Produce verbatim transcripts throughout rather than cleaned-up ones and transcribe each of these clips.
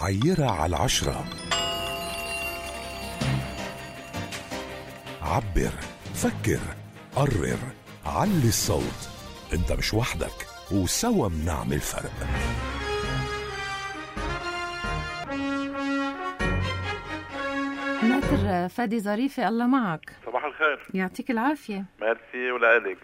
عيرة على العشرة. عبر، فكر، قرر، علي الصوت. انت مش وحدك، وسوا بنعمل فرق. ناطر فادي ظريفة، الله معك. صباح الخير. يعطيك العافية. ميرسي ولك.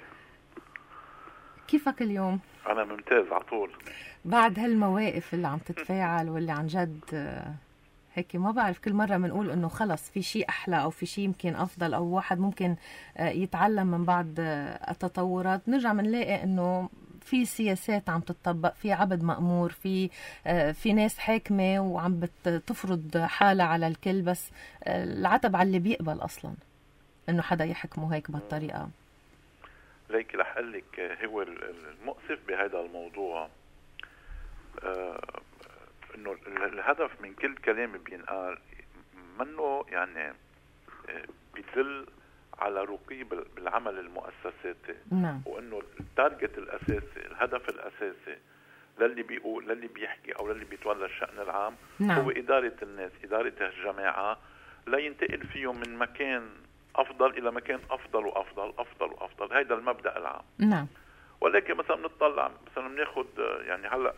كيفك اليوم؟ أنا ممتاز على طول. بعد هالمواقف اللي عم تتفاعل واللي عن جد هيك ما بعرف، كل مرة منقول إنه خلص في شيء أحلى أو في شيء يمكن أفضل أو واحد ممكن يتعلم من بعض التطورات، نرجع منلاقي إنه في سياسات عم تطبق، في عبد مأمور، في في ناس حاكمة وعم بتفرض حالة على الكل، بس العتب على اللي بيقبل أصلا إنه حدا يحكمه هيك بهالطريقة. ليك رح أقول لك، هو المؤسف بهذا الموضوع آه إنه الهدف من كل كلام بينقال منه يعني بيدل على رقي بالعمل المؤسساتي. نعم. وإنه التارجت الأساسي، الهدف الأساسي للي بيقول، للي بيحكي أو للي بيتولى الشأن العام، نعم. هو إدارة الناس، إدارة الجماعة، لا ينتقل فيهم من مكان أفضل إلى مكان أفضل وأفضل أفضل وأفضل. هيدا المبدأ العام. نعم. ولكن مثلا بنطلع مثلا بناخد يعني هلا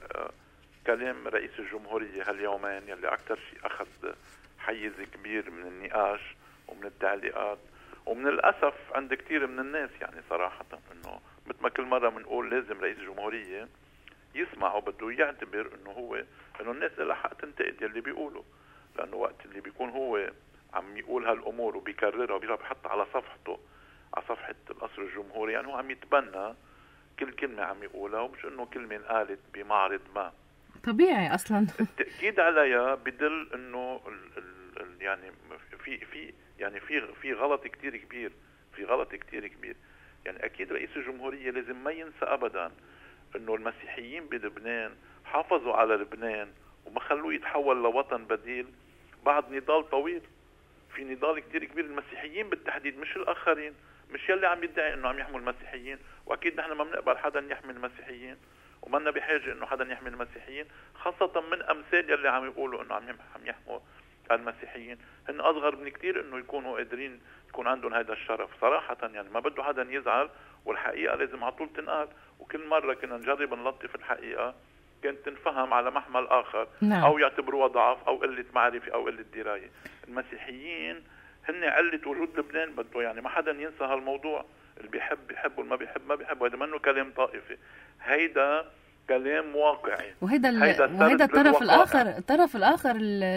كلام رئيس الجمهورية هاليومين يلي أكثر شيء أخذ حيز كبير من النقاش ومن التعليقات ومن الأسف عند كثير من الناس، يعني صراحة إنه مثل ما كل مرة بنقول لازم رئيس الجمهورية يسمع وبده يعتبر إنه هو إنه الناس لها حق تنتقد يلي بيقوله، لأنه وقت اللي بيكون هو عم يقول هالأمور وبيكررها وبيحط على صفحته، على صفحة القصر الجمهوري، يعني هو عم يتبنى كل كلمة عم يقولها، ومش إنه كلمة قالت بمعرض ما. طبيعي أصلا. التأكيد عليها بدل إنه ال ال ال يعني في في يعني في في غلط كتير كبير، في غلط كتير كبير. يعني أكيد رئيس الجمهورية لازم ما ينسى أبدا إنه المسيحيين بلبنان حافظوا على لبنان وما خلوه يتحول لوطن بديل بعد نضال طويل. في نضال كتير كبير، المسيحيين بالتحديد مش الآخرين، مش يلي عم يدعي إنه عم يحموا المسيحيين، وأكيد نحن ما بنقبل حدا يحمي المسيحيين وما لنا بحاجة إنه حدا يحمي المسيحيين، خاصة من أمثال يلي عم يقولوا إنه عم يحموا المسيحيين. هن أصغر من كتير إنه يكونوا قادرين يكون عندهم هذا الشرف صراحة. يعني ما بده حدا يزعل، والحقيقة لازم على طول تنقال، وكل مرة كنا نجرب نلطف الحقيقة كانت تنفهم على محمل آخر. نعم. أو يعتبروها ضعف أو قلة معرفة أو قلة دراية. المسيحيين هن علة وجود لبنان، بده يعني ما حدا ينسى هالموضوع. اللي بيحب بيحب والما بيحب ما بيحب. هذا منه كلام طائفي، هيدا كلام واقعي. وهيدا وهيدا الطرف الآخر، الطرف الآخر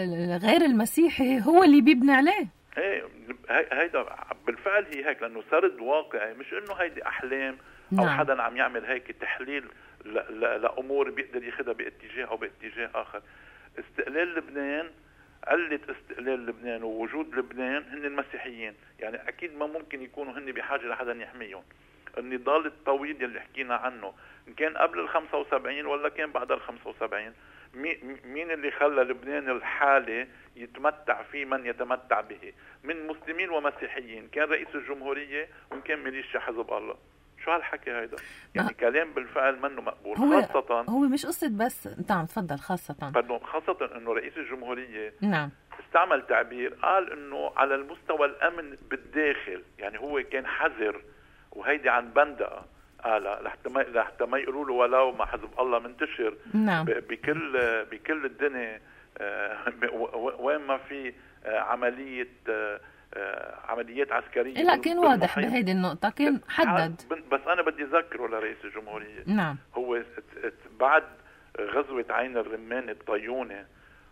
غير المسيحي هو اللي بيبني عليه. ايه هيدا بالفعل هي هيك، لأنه سرد واقعي، مش إنه هيدي أحلام أو نعم. حدا عم يعمل هيك تحليل لأمور بيقدر ياخدها باتجاه أو باتجاه آخر. استقلال لبنان، علة استقلال لبنان ووجود لبنان هن المسيحيين. يعني أكيد ما ممكن يكونوا هن بحاجة لحدا يحميهم. النضال الطويل اللي حكينا عنه إن كان قبل الخمسة وسبعين ولا كان بعد الخمسة وسبعين، مين اللي خلى لبنان الحالي يتمتع فيه من يتمتع به من مسلمين ومسيحيين؟ كان رئيس الجمهورية وإن كان ميليشيا حزب الله. شو هالحكي هيدا؟ يعني كلام بالفعل منه مقبول. هو خاصة هو مش قصة بس. نعم تفضل. خاصة pardon خاصة إنه رئيس الجمهورية نعم استعمل تعبير قال إنه على المستوى الأمن بالداخل، يعني هو كان حذر، وهيدي عن بندقة قال لحتى ما لحتى ما يقولوا له ولو ما حزب الله منتشر. نعم. بكل بكل الدنيا وين ما في عملية عمليات عسكرية. لا كان واضح بهيدي النقطة، كان حدد. بس أنا بدي أذكره لرئيس الجمهورية. نعم. هو بعد غزوة عين الرمان الطيونة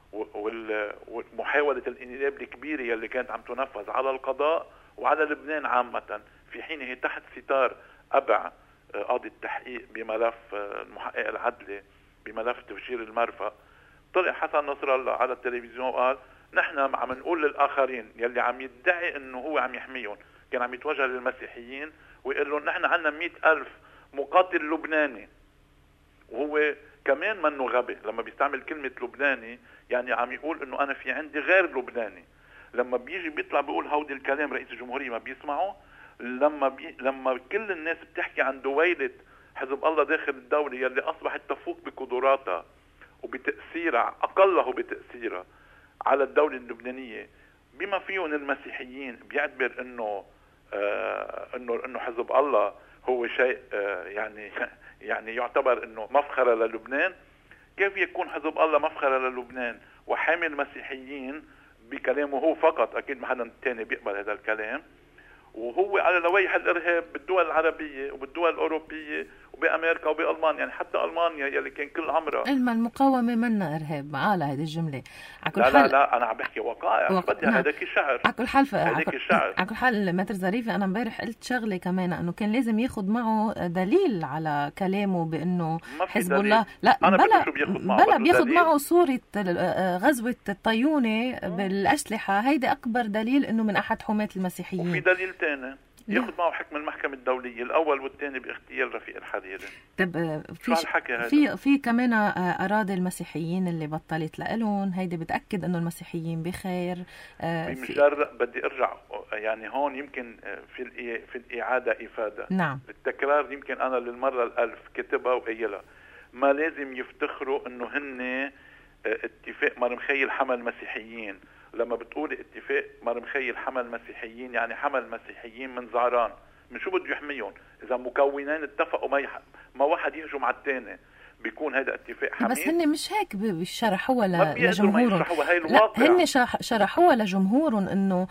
ومحاولة الانقلاب الكبيرة اللي كانت عم تنفذ على القضاء وعلى لبنان عامة، في حينه تحت ستار أبع قاضي التحقيق بملف المحقق العدلي بملف تفجير المرفأ، طلع حسن نصر الله على التلفزيون وقال نحن عم نقول للآخرين يلي عم يدعي انه هو عم يحميهم، كان عم يتوجه للمسيحيين ويقول لهم نحن عنا مئة ألف مقاتل لبناني. وهو كمان منه غبي لما بيستعمل كلمة لبناني، يعني عم يقول انه انا في عندي غير لبناني. لما بيجي بيطلع بيقول هودي الكلام رئيس الجمهورية ما بيسمعوا. لما بي... لما كل الناس بتحكي عن دويلة حزب الله داخل الدولة يلي أصبحت تفوق بقدراتها وبتأثيرها أقله بتأثيرها على الدولة اللبنانية بما فيهم المسيحيين بيعتبر إنه آه إنه إنه حزب الله هو شيء آه يعني يعني يعتبر إنه مفخرة للبنان، كيف يكون حزب الله مفخرة للبنان وحامي المسيحيين بكلامه هو فقط؟ أكيد ما حدا تاني بيقبل هذا الكلام، وهو على لويح الإرهاب بالدول العربية وبالدول الأوروبية وبأمريكا وبألمانيا. يعني حتى ألمانيا يلي كان كل عمرها علما المقاومة منا إرهاب معالة هذه الجملة. لا لا لا أنا عم بحكي وقائع وق... بدي هذاك الشعر على كل حال هذاك الشعر على كل حال متر ظريفة. أنا امبارح قلت شغلة كمان إنه كان لازم ياخد معه دليل على كلامه بأنه حزب الله لا بلا بلا بياخد معه صورة غزوة الطيونة بالأسلحة، هيدا أكبر دليل إنه من أحد حماة المسيحيين. وفي دليل تاني ياخذ معه حكم المحكمة الدولية الأول والثاني باختيار رفيق الحريري. طب في في في كمان أراضي المسيحيين اللي بطلت لهم، هيدي بتأكد إنه المسيحيين بخير. بمجرد بدي أرجع يعني هون يمكن في في الإعادة إفادة. نعم. التكرار يمكن أنا للمرة الألف كتبها وقايلها. ما لازم يفتخروا إنه هن اتفاق مرمخي حمل المسيحيين. لما بتقول اتفاق مرمخي حمل المسيحيين يعني حمل المسيحيين من زعران، من شو بده يحميهم؟ اذا مكونين اتفقوا ما يح... ما واحد يهجم على الثاني بيكون هذا اتفاق حميد. بس هن مش هيك بيشرحوها لجمهورهم. هاي الواقع. لا هن شرحوها لجمهورهم انه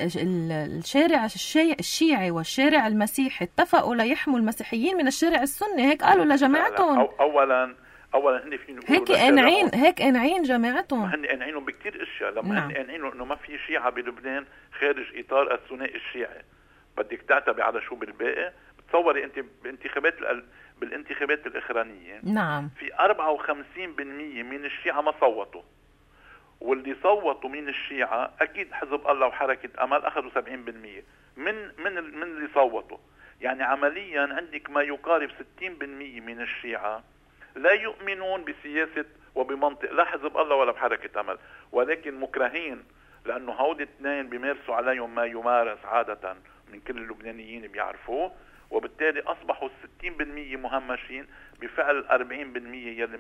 الشارع الشيعي والشارع المسيحي اتفقوا ليحموا المسيحيين من الشارع السني، هيك قالوا لجماعتهم. أو اولا اولا هن فين هيك قانعين هيك قانعين جماعتهم. هن قانعينهم بكثير اشياء. لما نعم. هن قانعينهم انه ما في شيعة بلبنان خارج اطار الثنائي الشيعي، بدك تعتبي على شو بالباقي. بتصوري انت بانتخابات بالانتخابات الاخرانيه نعم في أربعة وخمسين بالمية من الشيعة ما صوتوا، واللي صوتوا من الشيعة اكيد حزب الله وحركة امل اخذوا سبعين بالمية من من من اللي صوتوا. يعني عمليا عندك ما يقارب ستين بالمية من الشيعة لا يؤمنون بسياسة وبمنطق لا حزب الله ولا بحركة أمل، ولكن مكرهين لأنه هودي اثنين بيمارسوا عليهم ما يمارس عادة من كل اللبنانيين بيعرفوه، وبالتالي أصبحوا الستين بالمية مهمشين بفعل الأربعين بالمية يلي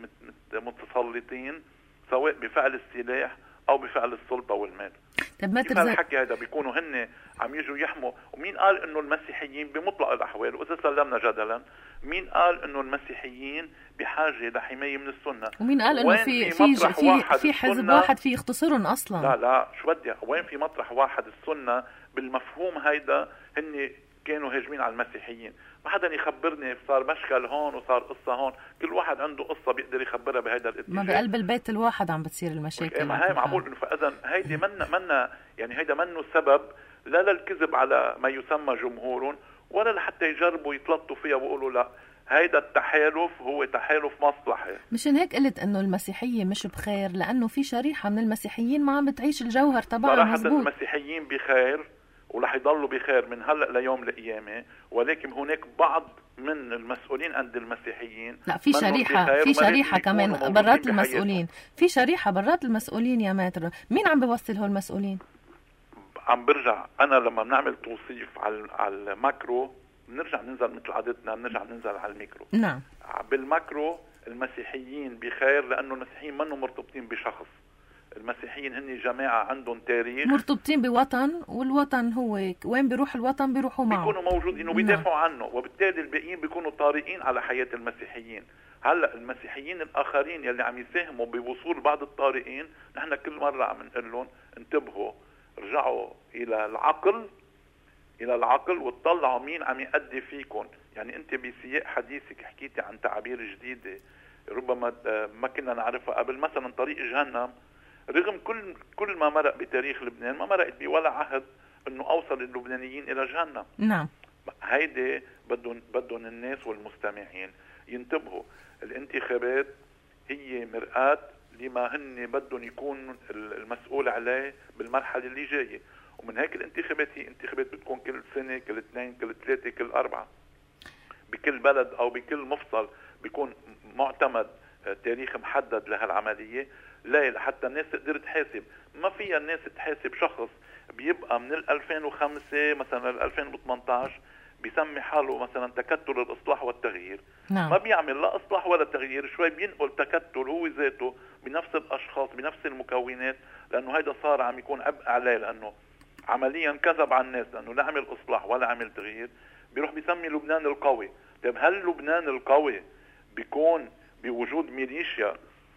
متسلطين سواء بفعل السلاح أو بفعل السلطة والمال. طب ما كيف الحكي هذا بيكونوا هن عم يجوا يحموا؟ ومين قال انه المسيحيين بمطلق الاحوال، واذا سلمنا جدلا مين قال انه المسيحيين بحاجه لحمايه من السنه؟ ومين قال انه في في في, في حزب واحد في يختصرهم اصلا؟ لا لا شو بدي، وين في مطرح واحد السنه بالمفهوم هيدا هن كانوا هاجمين على المسيحيين. ما حدا يخبرني صار مشكل هون وصار قصه هون، كل واحد عنده قصه بيقدر يخبرها بهذا الاتجاه. ما بقلب البيت الواحد عم بتصير المشاكل. ما هي معمول انه فاذا هيدي منا منا يعني هيدا منه سبب لا للكذب على ما يسمى جمهور ولا لحتى يجربوا يتلطوا فيها ويقولوا لا هيدا التحالف هو تحالف مصلحه. مشان هيك قلت انه المسيحيه مش بخير، لانه في شريحه من المسيحيين ما عم بتعيش الجوهر تبعها مزبوط. صراحه المسيحيين بخير ورح يضلوا بخير من هلا ليوم القيامه، ولكن هناك بعض من المسؤولين عند المسيحيين لا في شريحه في شريحه كمان برات المسؤولين، في شريحه برات المسؤولين يا ماتر. مين عم بيوصل هول المسؤولين؟ عم برجع انا لما بنعمل توصيف على على الماكرو بنرجع ننزل مثل عادتنا، بنرجع ننزل على الميكرو. نعم بالماكرو المسيحيين بخير لانه المسيحيين منهم مرتبطين بشخص. المسيحيين هن جماعة عندهم تاريخ، مرتبطين بوطن، والوطن هو وين بيروح الوطن بيروحوا معه، بيكونوا موجودين وبيدافعوا عنه، وبالتالي الباقيين بيكونوا طارئين على حياة المسيحيين. هلا المسيحيين الآخرين يلي عم يساهموا بوصول بعض الطارئين نحن كل مرة عم نقول لهم انتبهوا، رجعوا إلى العقل إلى العقل وتطلعوا مين عم يأدي فيكم. يعني أنت بسياق حديثك حكيتي عن تعابير جديدة ربما ما كنا نعرفها قبل، مثلا طريق جهنم رغم كل كل ما مرق بتاريخ لبنان ما مرقت بولا عهد انه اوصل اللبنانيين الى جهنم. نعم هيدي بدهم بدهم الناس والمستمعين ينتبهوا. الانتخابات هي مرآة لما هن بدهم يكون المسؤول عليه بالمرحله اللي جايه، ومن هيك الانتخابات هي انتخابات بتكون كل سنه كل اثنين كل ثلاثه كل اربعه بكل بلد او بكل مفصل بيكون معتمد تاريخ محدد لهالعمليه. لا حتى الناس تقدر تحاسب، ما فيها الناس تحاسب شخص بيبقى من ألفين وخمسة مثلا ل ألفين وثمانية عشر بيسمي حاله مثلا تكتل الإصلاح والتغيير. نعم. ما بيعمل لا إصلاح ولا تغيير، شوي بينقل تكتل هو ذاته بنفس الأشخاص بنفس المكونات، لأنه هيدا صار عم يكون عبء عليه، لأنه عمليا كذب على الناس، لأنه لا عمل إصلاح ولا عمل تغيير. بيروح بيسمي لبنان القوي. طيب هل لبنان القوي بيكون بوجود ميليشيا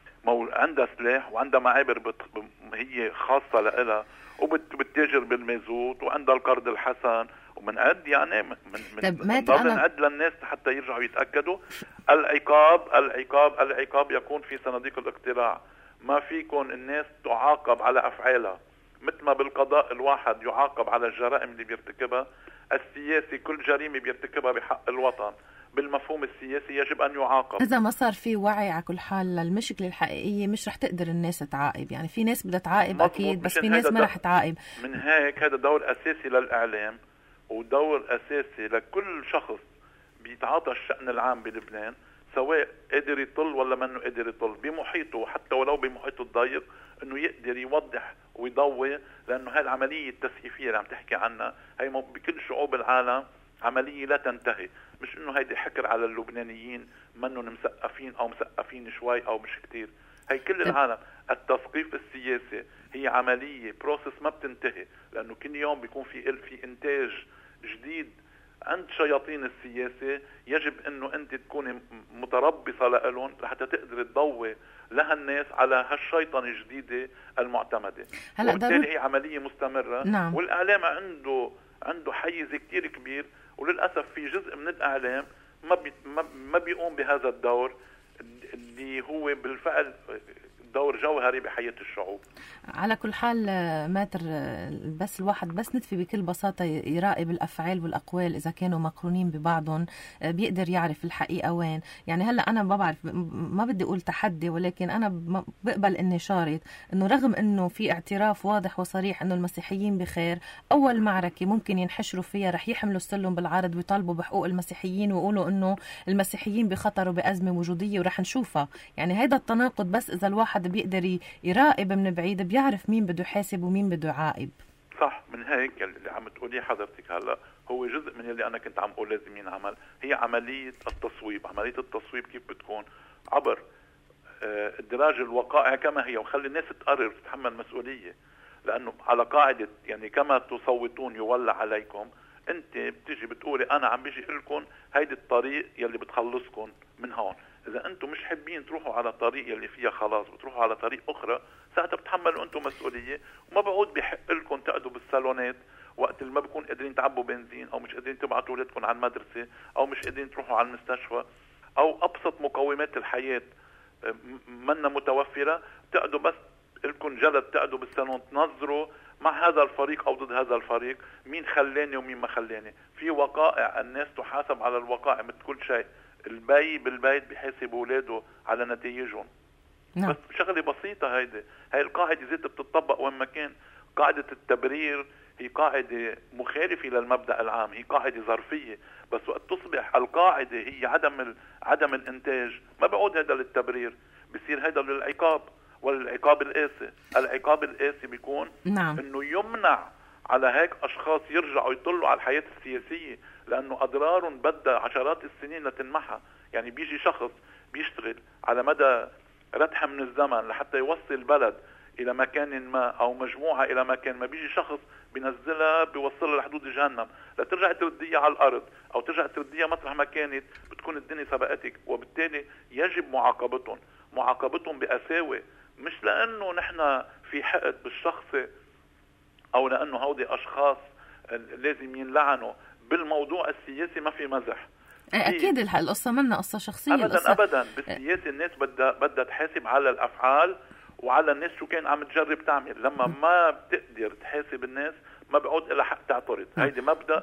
عندها سلاح وعندها معابر بت... هي خاصة لها وبتتاجر بالمازوت وعندها القرض الحسن ومنعد يعني من من نعد للناس حتى يرجعوا يتأكدوا؟ العقاب العقاب العقاب يكون في صناديق الاقتراع. ما فيكن الناس تعاقب على أفعالها مثل ما بالقضاء الواحد يعاقب على الجرائم اللي بيرتكبها. السياسي كل جريمة بيرتكبها بحق الوطن بالمفهوم السياسي يجب أن يعاقب. إذا ما صار في وعي على كل حال للمشكلة الحقيقية مش رح تقدر الناس تعاقب. يعني في ناس بدها تعاقب أكيد، بس في ناس ما رح تعاقب. من هيك هذا دور أساسي للإعلام ودور أساسي لكل شخص بيتعاطى الشأن العام بلبنان، سواء قادر يطل ولا منه قادر يطل بمحيطه، حتى ولو بمحيطه الضيق، انه يقدر يوضح ويضوي، لانه هاي العمليه التسييفيه اللي عم تحكي عنها هي بكل شعوب العالم عمليه لا تنتهي. مش انه هيدي حكر على اللبنانيين منهم مسقفين او مسقفين شوي او مش كتير، هي كل العالم. التثقيف السياسي هي عمليه بروسس ما بتنتهي، لانه كل يوم بيكون في في انتاج جديد عند شياطين السياسة. يجب انه انت تكوني متربصة لهم لحتى تقدر تضوي لها الناس على هالشيطنة الجديدة المعتمدة. وبالتالي هي عملية مستمرة. نعم. والإعلام عنده عنده حيز كتير كبير، وللأسف في جزء من الإعلام ما بي ما بيقوم بهذا الدور اللي هو بالفعل دور جوهري بحياة الشعوب. على كل حال ماتر، بس الواحد بس نتفي بكل بساطة يراقب الأفعال والأقوال إذا كانوا مقرونين ببعضهم بيقدر يعرف الحقيقة وين. يعني هلأ أنا ما بعرف، ما بدي أقول تحدي، ولكن أنا بقبل إني شارط إنه رغم إنه في اعتراف واضح وصريح إنه المسيحيين بخير، أول معركة ممكن ينحشروا فيها رح يحملوا السلم بالعرض ويطالبوا بحقوق المسيحيين ويقولوا إنه المسيحيين بخطر وبأزمة وجودية ورح نشوفها. يعني هيدا التناقض بس إذا الواحد بيقدر يراقب من بعيد بيعرف مين بده يحاسب ومين بده يعاقب. صح. من هيك اللي عم تقوليه حضرتك هلا هو جزء من اللي انا كنت عم اقول لازم ينعمل، هي عمليه التصويب. عمليه التصويب كيف بتكون؟ عبر ادراج الوقائع كما هي وخلي الناس تقرر تتحمل مسؤوليه، لانه على قاعده يعني كما تصوتون يولى عليكم. انت بتيجي بتقولي انا عم بيجي لكم هيدي الطريق يلي بتخلصكم من هون، اذا انتم مش حابين تروحوا على طريق يلي فيها خلاص بتروحوا على طريق اخرى، ساعتها بتحملوا انتم مسؤوليه. وما بعود بحق لكم تقعدوا بالصالونات وقت اللي ما بكون قادرين تعبوا بنزين، او مش قادرين تبعتوا اولادكم على المدرسه، او مش قادرين تروحوا على المستشفى، او ابسط مقومات الحياه منا متوفره، تقعدوا بس لكم جلد تقعدوا بالصالون تنظروا مع هذا الفريق او ضد هذا الفريق، مين خلاني ومين ما خلاني. في وقائع الناس تحاسب على الوقائع مثل كل شيء. البي بالبيت بيحاسب اولاده على نتائجهم. نعم. بس شغله بسيطه هيدي، هاي القاعده ذاتها بتطبق وين ما كان. قاعده التبرير هي قاعده مخالفه للمبدا العام، هي قاعده ظرفيه، بس وقت تصبح القاعده هي عدم عدم الانتاج ما بعود هذا للتبرير، بصير هذا للعقاب والعقاب القاسي. العقاب القاسي بيكون نعم. انه يمنع على هيك اشخاص يرجعوا يطلوا على الحياه السياسيه، لانه اضرارهم بدها عشرات السنين لتنمحى. يعني بيجي شخص بيشتغل على مدى ردحه من الزمن لحتى يوصل البلد الى مكان ما او مجموعه الى مكان ما، بيجي شخص بينزلها بيوصلها لحدود جهنم لترجع ترديها على الارض او ترجع ترديها مطرح ما كانت، بتكون الدنيا سبقتك. وبالتالي يجب معاقبتهم معاقبتهم بقساوه، مش لانه نحن في حقد بالشخص او لانه هودي اشخاص لازم ينلعنوا. بالموضوع السياسي ما في مزح. اكيد القصه منا قصه شخصيه. ابدا القصة... ابدا بالسياسه الناس بدها بدها تحاسب على الافعال وعلى الناس شو كان عم تجرب تعمل. لما ما بتقدر تحاسب الناس ما بقعد لها حق تعترض. هيدي مبدا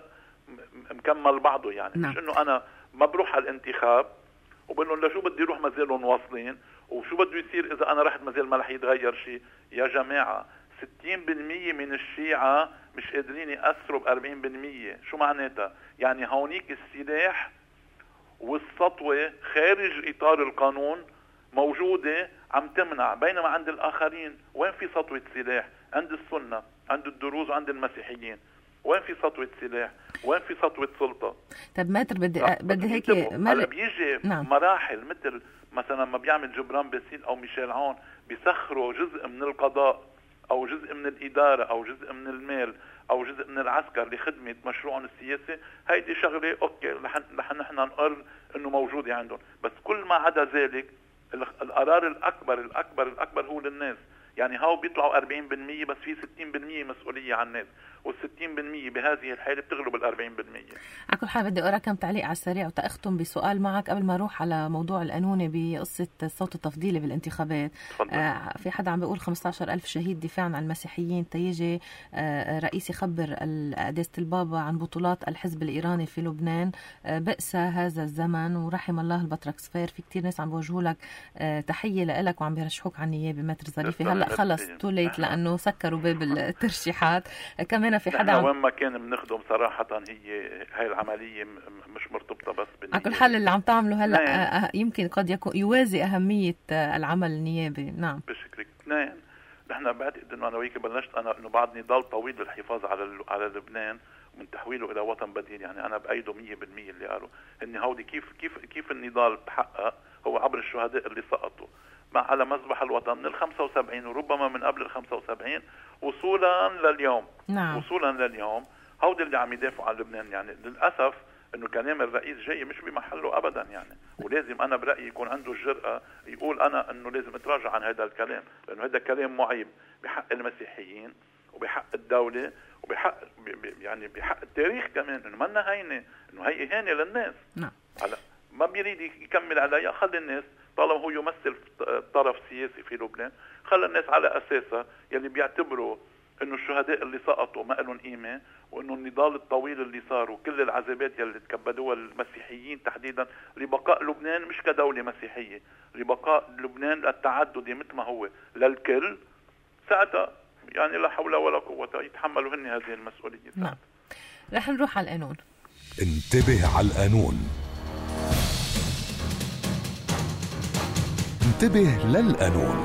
مكمل بعضه. يعني مش انه انا ما بروح على الانتخاب وبقول لهم لشو بدي اروح ما زالهم واصلين وشو بده يصير اذا انا رحت ما زال ما رح يتغير شيء. يا جماعه ستين بالمية من الشيعة مش قادرين يأثروا بأربعين بالمية. شو معناتها؟ يعني هونيك السلاح والسطوة خارج إطار القانون موجودة عم تمنع، بينما عند الآخرين وين في سطوة سلاح؟ عند السنة، عند الدروز وعند المسيحيين. وين في سطوة سلاح؟ وين في سطوة سلطة؟ طب ماتر بدي أ... بدي هيك هلا بيجي نعم. مراحل مثل مثلا ما بيعمل جبران باسيل او ميشيل عون، بيسخروا جزء من القضاء او جزء من الاداره او جزء من المال او جزء من العسكر لخدمه مشروعهم السياسي. هيدي شغله اوكي رح نحن نقر انه موجوده عندهم، بس كل ما عدا ذلك القرار الاكبر الاكبر الاكبر هو للناس. يعني هاو بيطلعوا أربعين بالمية بس في ستين بالمية مسؤوليه عن الناس، والستين بالمية بهذه الحاله بتغلب الأربعين بالمية. على كل حال بدي اقرا كم تعليق على السريع وتأختم بسؤال معك قبل ما اروح على موضوع القانوني بقصه الصوت التفضيلي بالانتخابات. آه في حدا عم بيقول خمسة عشر ألف شهيد دفاعا عن المسيحيين تيجي آه رئيس يخبر قداسة البابا عن بطولات الحزب الايراني في لبنان. آه بئس هذا الزمن ورحم الله البطرك صفير. في كتير ناس عم بوجهوا لك آه تحيه لك وعم بيرشحوك على النيابه ماتر ظريفه. هلا خلص توليت لانه سكروا باب الترشيحات. كمان في حدا وين ما كان بنخدم صراحه هي هاي العمليه مش مرتبطه بس بالنيابه. على كل حال اللي عم تعمله هلا أه يمكن قد يكون يوازي اهميه العمل النيابي. نعم بشكل اثنين. نحن بعتقد انه انا وياك بلشت انا انه بعد نضال طويل للحفاظ على على لبنان ومن تحويله الى وطن بديل. يعني انا بايده مية بالمية اللي قالوا ان هودي كيف كيف كيف النضال تحقق هو عبر الشهداء اللي سقطوا مع على مذبح الوطن من الخمسة وسبعين وربما من قبل الخمسة وسبعين وصولا لليوم. نعم. وصولا لليوم هودي اللي عم يدافعوا عن لبنان. يعني للاسف انه كلام الرئيس جاي مش بمحله ابدا. يعني ولازم انا برايي يكون عنده الجرأه يقول انا انه لازم اتراجع عن هذا الكلام، لانه هذا كلام معيب بحق المسيحيين وبحق الدوله وبحق يعني بحق التاريخ كمان. انه منا هينه، انه هي اهانه للناس. نعم. هلا ما بيريد يكمل عليها، خلي الناس طالما هو يمثل طرف سياسي في لبنان خلى الناس على اساسها يلي بيعتبروا انه الشهداء اللي سقطوا ما لهم قيمه، وانه النضال الطويل اللي صار وكل العذابات يلي تكبدوها المسيحيين تحديدا لبقاء لبنان مش كدوله مسيحيه، لبقاء لبنان التعددي مثل ما هو للكل، ساعتها يعني لا حول ولا قوه يتحملوا هن هذه المسؤوليه. نعم. رح نروح على القانون. انتبه على القانون. انتبه للقانون.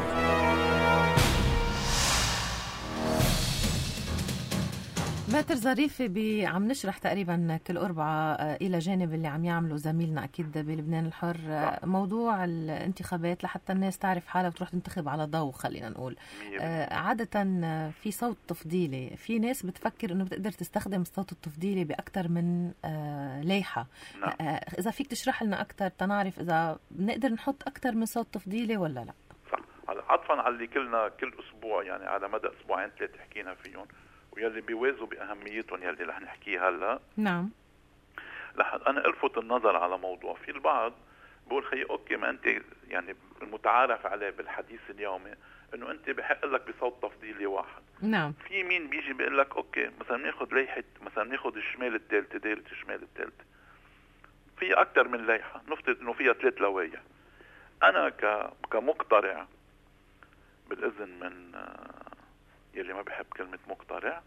ماتر ظريفة بي عم نشرح تقريبا كل أربعة إلى جانب اللي عم يعمله زميلنا أكيد بلبنان الحر موضوع الانتخابات لحتى الناس تعرف حالها وتروح تنتخب على ضوء. خلينا نقول عادة في صوت تفضيلي، في ناس بتفكر إنه بتقدر تستخدم الصوت التفضيلي بأكتر من لايحة. إذا فيك تشرح لنا أكتر تنعرف إذا بنقدر نحط أكتر من صوت تفضيلي ولا لا. صح. عطفا على اللي كلنا كل أسبوع يعني على مدى أسبوعين ثلاثة حكينا فيهم ويلي بيوازوا بأهميتهم يلي رح نحكيه هلا. نعم. رح أنا ألفت النظر على موضوع. في البعض بقول خي أوكي ما أنت يعني المتعارف عليه بالحديث اليومي إنه أنت بحق لك بصوت تفضيلي واحد. نعم. في مين بيجي بيقول لك أوكي مثلا ناخذ لائحة مثلا ناخذ الشمال الثالثة دائرة الشمال الثالثة في أكثر من لائحة نفترض إنه فيها ثلاث لوائح. أنا ك كمقترع بالإذن من يلي ما بحب كلمة مقترع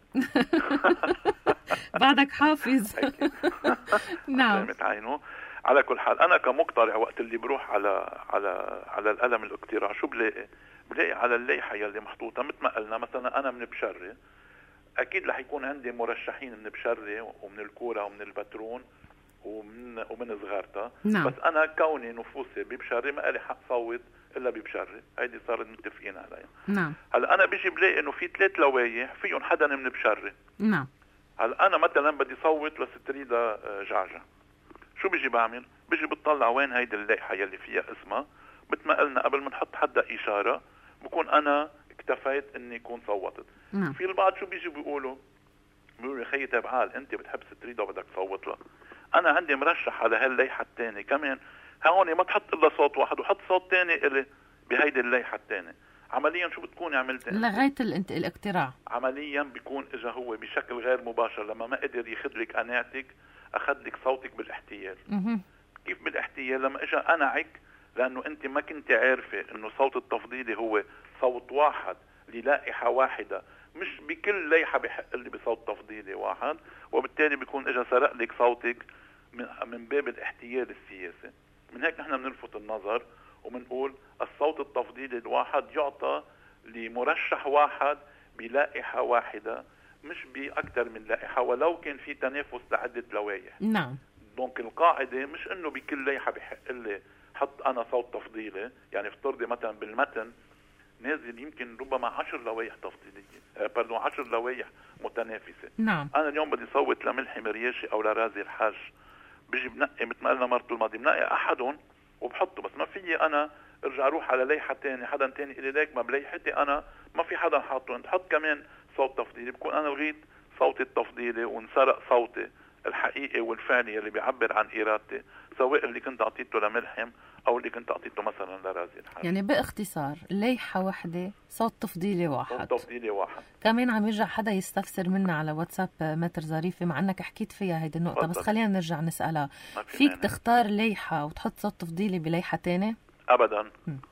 بعدك حافظ. نعم. عينه. على كل حال أنا كمقترع وقت اللي بروح على على على القلم الاقتراع شو بلاقي؟ بلاقي على اللائحة يلي محطوطة مثل ما قلنا مثلا أنا من بشري أكيد رح يكون عندي مرشحين من بشري ومن الكورة ومن البترون ومن ومن صغارتها. نعم. بس أنا كوني نفوسي ببشري ما لي حق صوت إلا ببشري. هيدي صارت متفقين عليها. نعم. هلا أنا بيجي بلاقي إنه في ثلاث لوايح فيهم حدا من بشري. نعم. هلا أنا مثلا بدي صوت لستريدا جعجع. شو بيجي بعمل؟ بيجي بتطلع وين هيدي اللائحة يلي فيها اسمها مثل ما قلنا قبل ما نحط حدا إشارة بكون أنا اكتفيت إني كون صوتت. نعم. في البعض شو بيجي بيقولوا؟ بيقولوا يا خيي تبعال أنت بتحب ستريدا وبدك تصوت لها. أنا عندي مرشح على هاللائحة الثانية كمان هون ما تحط إلا صوت واحد وحط صوت تاني إلي بهيدي اللائحة الثانية. عمليا شو بتكون عملت لغاية الانت... الاقتراع عمليا بيكون اجا هو بشكل غير مباشر لما ما قدر ياخذ لك قناعتك اخذ لك صوتك بالاحتيال. كيف بالاحتيال؟ لما اجا قنعك لانه انت ما كنت عارفه انه صوت التفضيلي هو صوت واحد للائحه واحده مش بكل لائحه بحق لي بصوت تفضيلي واحد، وبالتالي بيكون اجا سرق لك صوتك من من باب الاحتيال السياسي. من هيك نحن بنلفت النظر وبنقول الصوت التفضيلي الواحد يعطى لمرشح واحد بلائحة واحدة مش بأكثر من لائحة ولو كان في تنافس لعدة لوائح. نعم. دونك القاعدة مش انه بكل لائحة بحق لي حط انا صوت تفضيلي، يعني افترضي مثلا بالمتن نازل يمكن ربما عشر لوائح تفضيلية، باردون عشر لوائح متنافسة. نعم. انا اليوم بدي صوت لملحم رياشي او لرازي الحاج، بيجي بنقي مثل ما قلنا مرة الماضي بنقي احدهم وبحطه، بس ما في انا ارجع اروح على لائحة تاني حدا تاني الي ليك ما بلائحتي انا ما في حدا حاطه، انت حط كمان صوت تفضيلي، بكون انا لغيت صوتي التفضيلي وانسرق صوتي الحقيقي والفعلي اللي بيعبر عن ارادتي، سواء اللي كنت اعطيته لملحم او اللي كنت اعطيته مثلا لرازي الحاج. يعني باختصار لائحة واحدة صوت تفضيلي واحد. صوت تفضيلي واحد. كمان عم يرجع حدا يستفسر منا على واتساب متر ظريفة، مع انك حكيت فيها هيدي النقطة، بس خلينا نرجع نسألها. فيك تختار لائحة وتحط صوت تفضيلي بلائحة تانية؟ ابدا.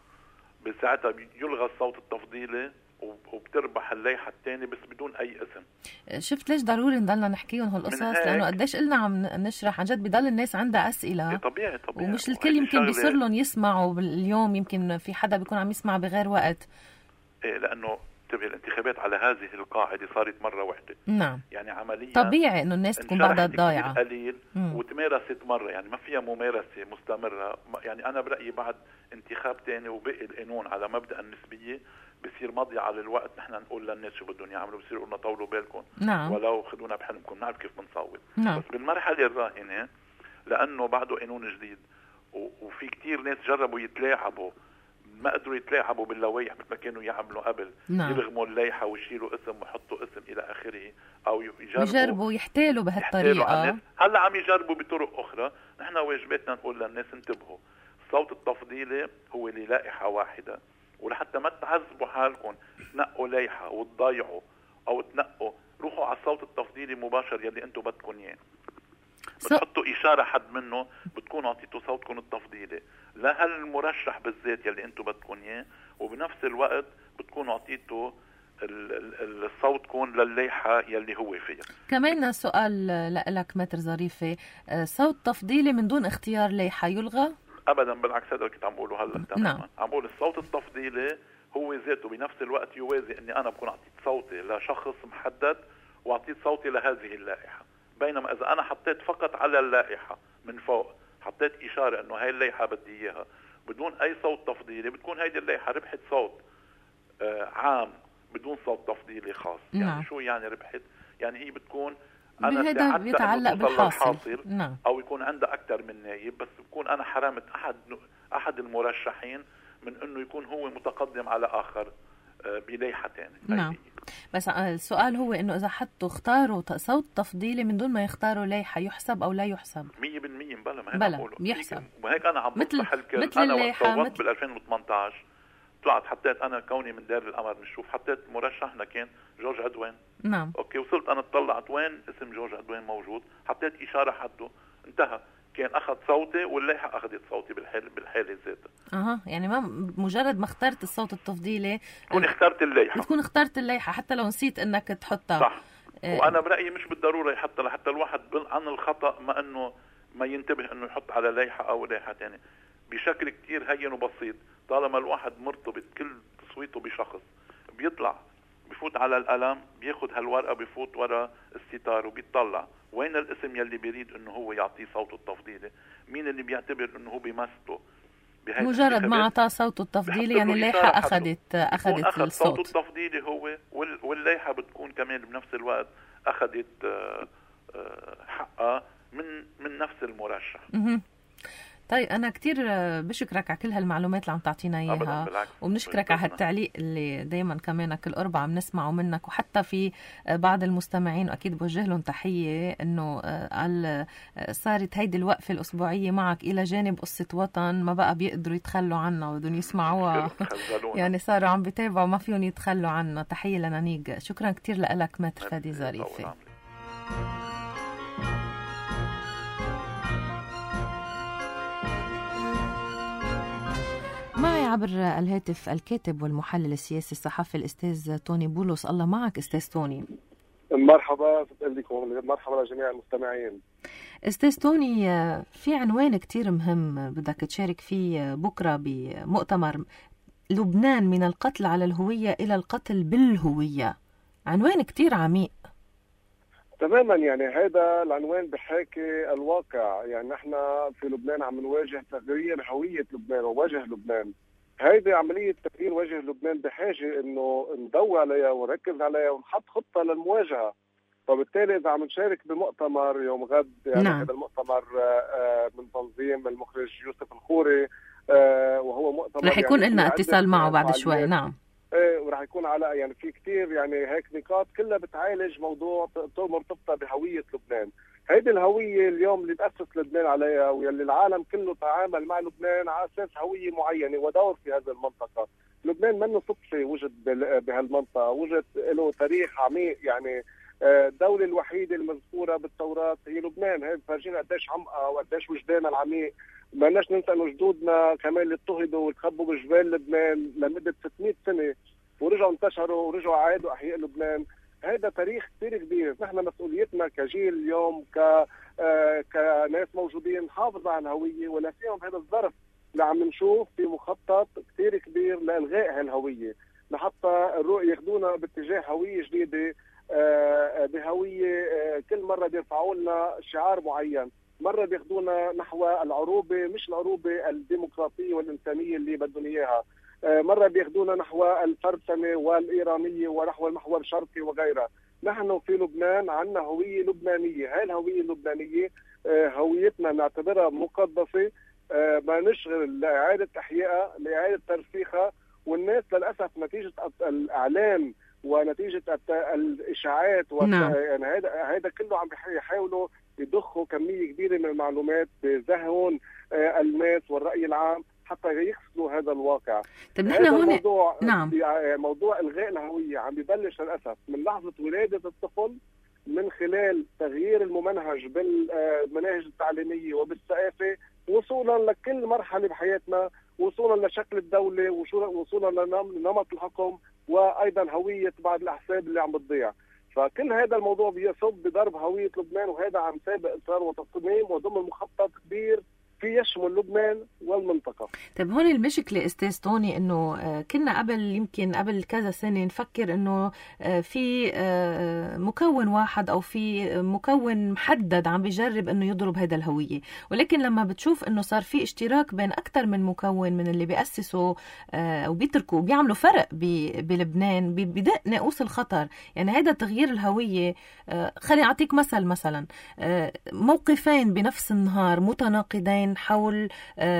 بساعتها يلغى الصوت التفضيلي وبتربح اللائحة الثانية بس بدون أي اسم. شفت ليش ضروري نضلنا نحكيهم هالقصص؟ لأنه قديش قلنا عم نشرح، عن جد بضل الناس عندها أسئلة. طبيعي طبيعي. ومش الكل يمكن بيصير لهم يسمعوا باليوم، يمكن في حدا بيكون عم يسمع بغير وقت. إيه لأنه تبقى الانتخابات على هذه القاعدة صارت مرة واحدة. نعم. يعني عمليا طبيعي إنه الناس تكون بعدها ضايعة. قليل وتمارست مرة، يعني ما فيها ممارسة مستمرة. يعني أنا برأيي بعد انتخاب تاني وبقي القانون على مبدأ النسبية بصير مضي على الوقت نحن نقول للناس شو بدهم يعملوا، بصير قلنا طولوا بالكم. نعم. ولو خدونا بحلمكم نعرف كيف بنصوت. نعم. بس بالمرحلة الراهنة لأنه بعده قانون جديد وفي كتير ناس جربوا يتلاعبوا ما قدروا يتلاعبوا باللوائح مثل ما كانوا يعملوا قبل. نعم. يلغموا اللائحة ويشيلوا اسم ويحطوا اسم إلى آخره، أو يجربوا يجربوا يحتالوا بهالطريقة. هلا عم يجربوا بطرق أخرى. نحن واجباتنا نقول للناس انتبهوا، الصوت التفضيلي هو للائحة واحدة، ولحتى ما تعذبوا حالكم تنقوا لائحة وتضيعوا أو تنقوا، روحوا على الصوت التفضيلي مباشر يلي انتم بدكم اياه. بتحطوا إشارة حد منه بتكونوا اعطيتوا صوتكم التفضيلي لهالمرشح بالذات يلي انتم بدكم اياه، وبنفس الوقت بتكونوا اعطيتوا صوتكم للائحة يلي هو فيها. كمان سؤال لك متر ظريفة، صوت تفضيلي من دون اختيار لائحة يلغى؟ ابدا، بالعكس هذا اللي كنت عم بقوله هلا تماما. نعم. عم بقول الصوت التفضيلي هو ذاته بنفس الوقت يوازي اني انا بكون اعطيت صوتي لشخص محدد واعطيت صوتي لهذه اللائحة، بينما اذا انا حطيت فقط على اللائحة من فوق، حطيت اشارة انه هاي اللائحة بدي اياها بدون اي صوت تفضيلي، بتكون هيدي اللائحة ربحت صوت آه عام بدون صوت تفضيلي خاص. نعم. يعني شو يعني ربحت؟ يعني هي بتكون انا هذا بيتعلق بالحاصل. نعم. او يكون عندها اكثر من نايب، بس بكون انا حرمت احد احد المرشحين من انه يكون هو متقدم على اخر بلائحة ثانية. نعم. بس السؤال هو انه اذا حطوا اختاروا صوت تفضيلي من دون ما يختاروا لائحة يحسب او لا يحسب؟ مية بالمية بلا ما بلا بيحسب. وهيك انا عم بطرح الكل. مثل انا اللائحة وصوت بال ألفين وثمانية عشر طلعت حطيت انا كوني من دار القمر بنشوف، حطيت مرشحنا كان جورج عدوان. نعم. اوكي، وصلت انا اطلعت وين اسم جورج عدوان موجود، حطيت اشاره حده، انتهى، كان اخذ صوتي واللائحه اخذت صوتي بالحاله بالحاله ذاتها. اها، يعني ما مجرد ما اخترت الصوت التفضيلي تكون اخترت اللائحه، بتكون اخترت اللائحه حتى لو نسيت انك تحطها. صح. اه وانا برايي مش بالضروره يحطها لحتى الواحد عن الخطا ما انه ما ينتبه انه يحط على لائحه او لائحه ثانيه بشكل كتير هين وبسيط. طالما الواحد مرتبط كل تصويته بشخص، بيطلع بفوت على القلم بياخد هالورقه بفوت ورا الستار وبيطلع وين الاسم يلي بيريد انه هو يعطيه صوته التفضيلي، مين اللي بيعتبر انه هو بيمثله. مجرد ما اعطاه صوته التفضيلي يعني اللائحه اخذت اخذت أخذ الصوت. صوته التفضيلي هو واللائحه بتكون كمان بنفس الوقت اخذت حقها من من نفس المرشح. اها. طيب أنا كتير بشكرك على كل هالمعلومات اللي عم تعطينا إياها، وبنشكرك على هالتعليق اللي دايما كمان كل أربعة بنسمعه منك، وحتى في بعض المستمعين وأكيد بوجه لهم تحية إنه صارت هيدي الوقفة الأسبوعية معك إلى جانب قصة وطن ما بقى بيقدروا يتخلوا عنها وبدهم يسمعوها يعني صاروا عم بيتابعوا ما فيهم يتخلوا عنها. تحية لنانيج، شكرا كتير لك متر فادي ظريفة. معي عبر الهاتف الكاتب والمحلل السياسي الصحفي الأستاذ توني بولس. الله معك أستاذ توني. مرحبا بكم، مرحبا لجميع المستمعين. أستاذ توني، في عنوان كتير مهم بدك تشارك فيه بكرة بمؤتمر لبنان من القتل على الهوية إلى القتل بالهوية. عنوان كتير عميق، تماما، يعني هذا العنوان بحاكي الواقع. يعني نحن في لبنان عم نواجه تغيير هوية لبنان ووجه لبنان. هيدي عملية تغيير وجه لبنان بحاجة انه نضوي عليها ونركز عليها ونحط خطة للمواجهة. فبالتالي اذا عم نشارك بمؤتمر يوم غد، يعني نعم. هذا المؤتمر من تنظيم المخرج يوسف الخوري، وهو مؤتمر رح يكون يعني لنا اتصال معه بعد شوي. نعم. ايه، وراح يكون على يعني في كتير يعني هيك نقاط كلها بتعالج موضوع مرتبطه بهويه لبنان. هيدي الهويه اليوم اللي تاسس لبنان عليها، واللي العالم كله تعامل مع لبنان على اساس هويه معينه ودور في هذه المنطقه. لبنان منه صدفه وجد بهالمنطقه، وجد له تاريخ عميق. يعني الدوله الوحيده المذكوره بالتوراه هي لبنان. هي بتفرجينا قديش عمقها وقديش وجدانها العميق. ما بدناش ننسى انه جدودنا كمان اللي اضطهدوا وتخبوا بجبال لبنان لمده ستمئة سنه ورجعوا انتشروا ورجعوا عادوا احياء لبنان. هذا تاريخ كثير كبير. نحن مسؤوليتنا كجيل اليوم ك آه كناس موجودين نحافظ على الهويه، ولا سيما بهذا الظرف اللي عم نشوف في مخطط كثير كبير لالغاء هالهويه، لحتى ياخذونا باتجاه هويه جديده، آه بهويه آه كل مره بيرفعوا لنا شعار معين. مرة بياخذونا نحو العروبة، مش العروبة الديمقراطية والإنسانية اللي بدهم إياها. مرة بياخذونا نحو الفرسنة والإيرانية ونحو المحور الشرقي وغيرها. نحن في لبنان عندنا هوية لبنانية. هاي الهوية اللبنانية هويتنا نعتبرها مقدسة، ما نشغل لإعادة إحيائها، لإعادة ترسيخها. والناس للأسف نتيجة الإعلام ونتيجة الإشاعات نعم. يعني هذا هذا كله عم يحاولوا يضخوا كمية كبيرة من المعلومات بذهون الناس والرأي العام حتى يخسروا هذا الواقع. طيب نحن هون موضوع نعم. موضوع إلغاء الهوية عم ببلش للأسف من لحظة ولادة الطفل، من خلال تغيير الممنهج بالمناهج التعليمية وبالثقافة، وصولا لكل مرحلة بحياتنا، وصولا لشكل الدولة، وصولا لنمط الحكم، وأيضا هوية بعض الأحساب اللي عم بتضيع. فكل هذا الموضوع بيصب بضرب هوية لبنان، وهذا عم سابق إصرار وتصميم وضمن مخطط كبير في يشمل لبنان والمنطقة. طيب هون المشكلة أستاذ طوني إنه كنا قبل يمكن قبل كذا سنة نفكر إنه في مكون واحد أو في مكون محدد عم بيجرب إنه يضرب هذا الهوية، ولكن لما بتشوف إنه صار في اشتراك بين أكثر من مكون من اللي بيأسسوا وبيتركوا وبيعملوا فرق بلبنان، بدأ ناقوس الخطر. يعني هذا تغيير الهوية، خليني أعطيك مثل مثلا موقفين بنفس النهار متناقضين حول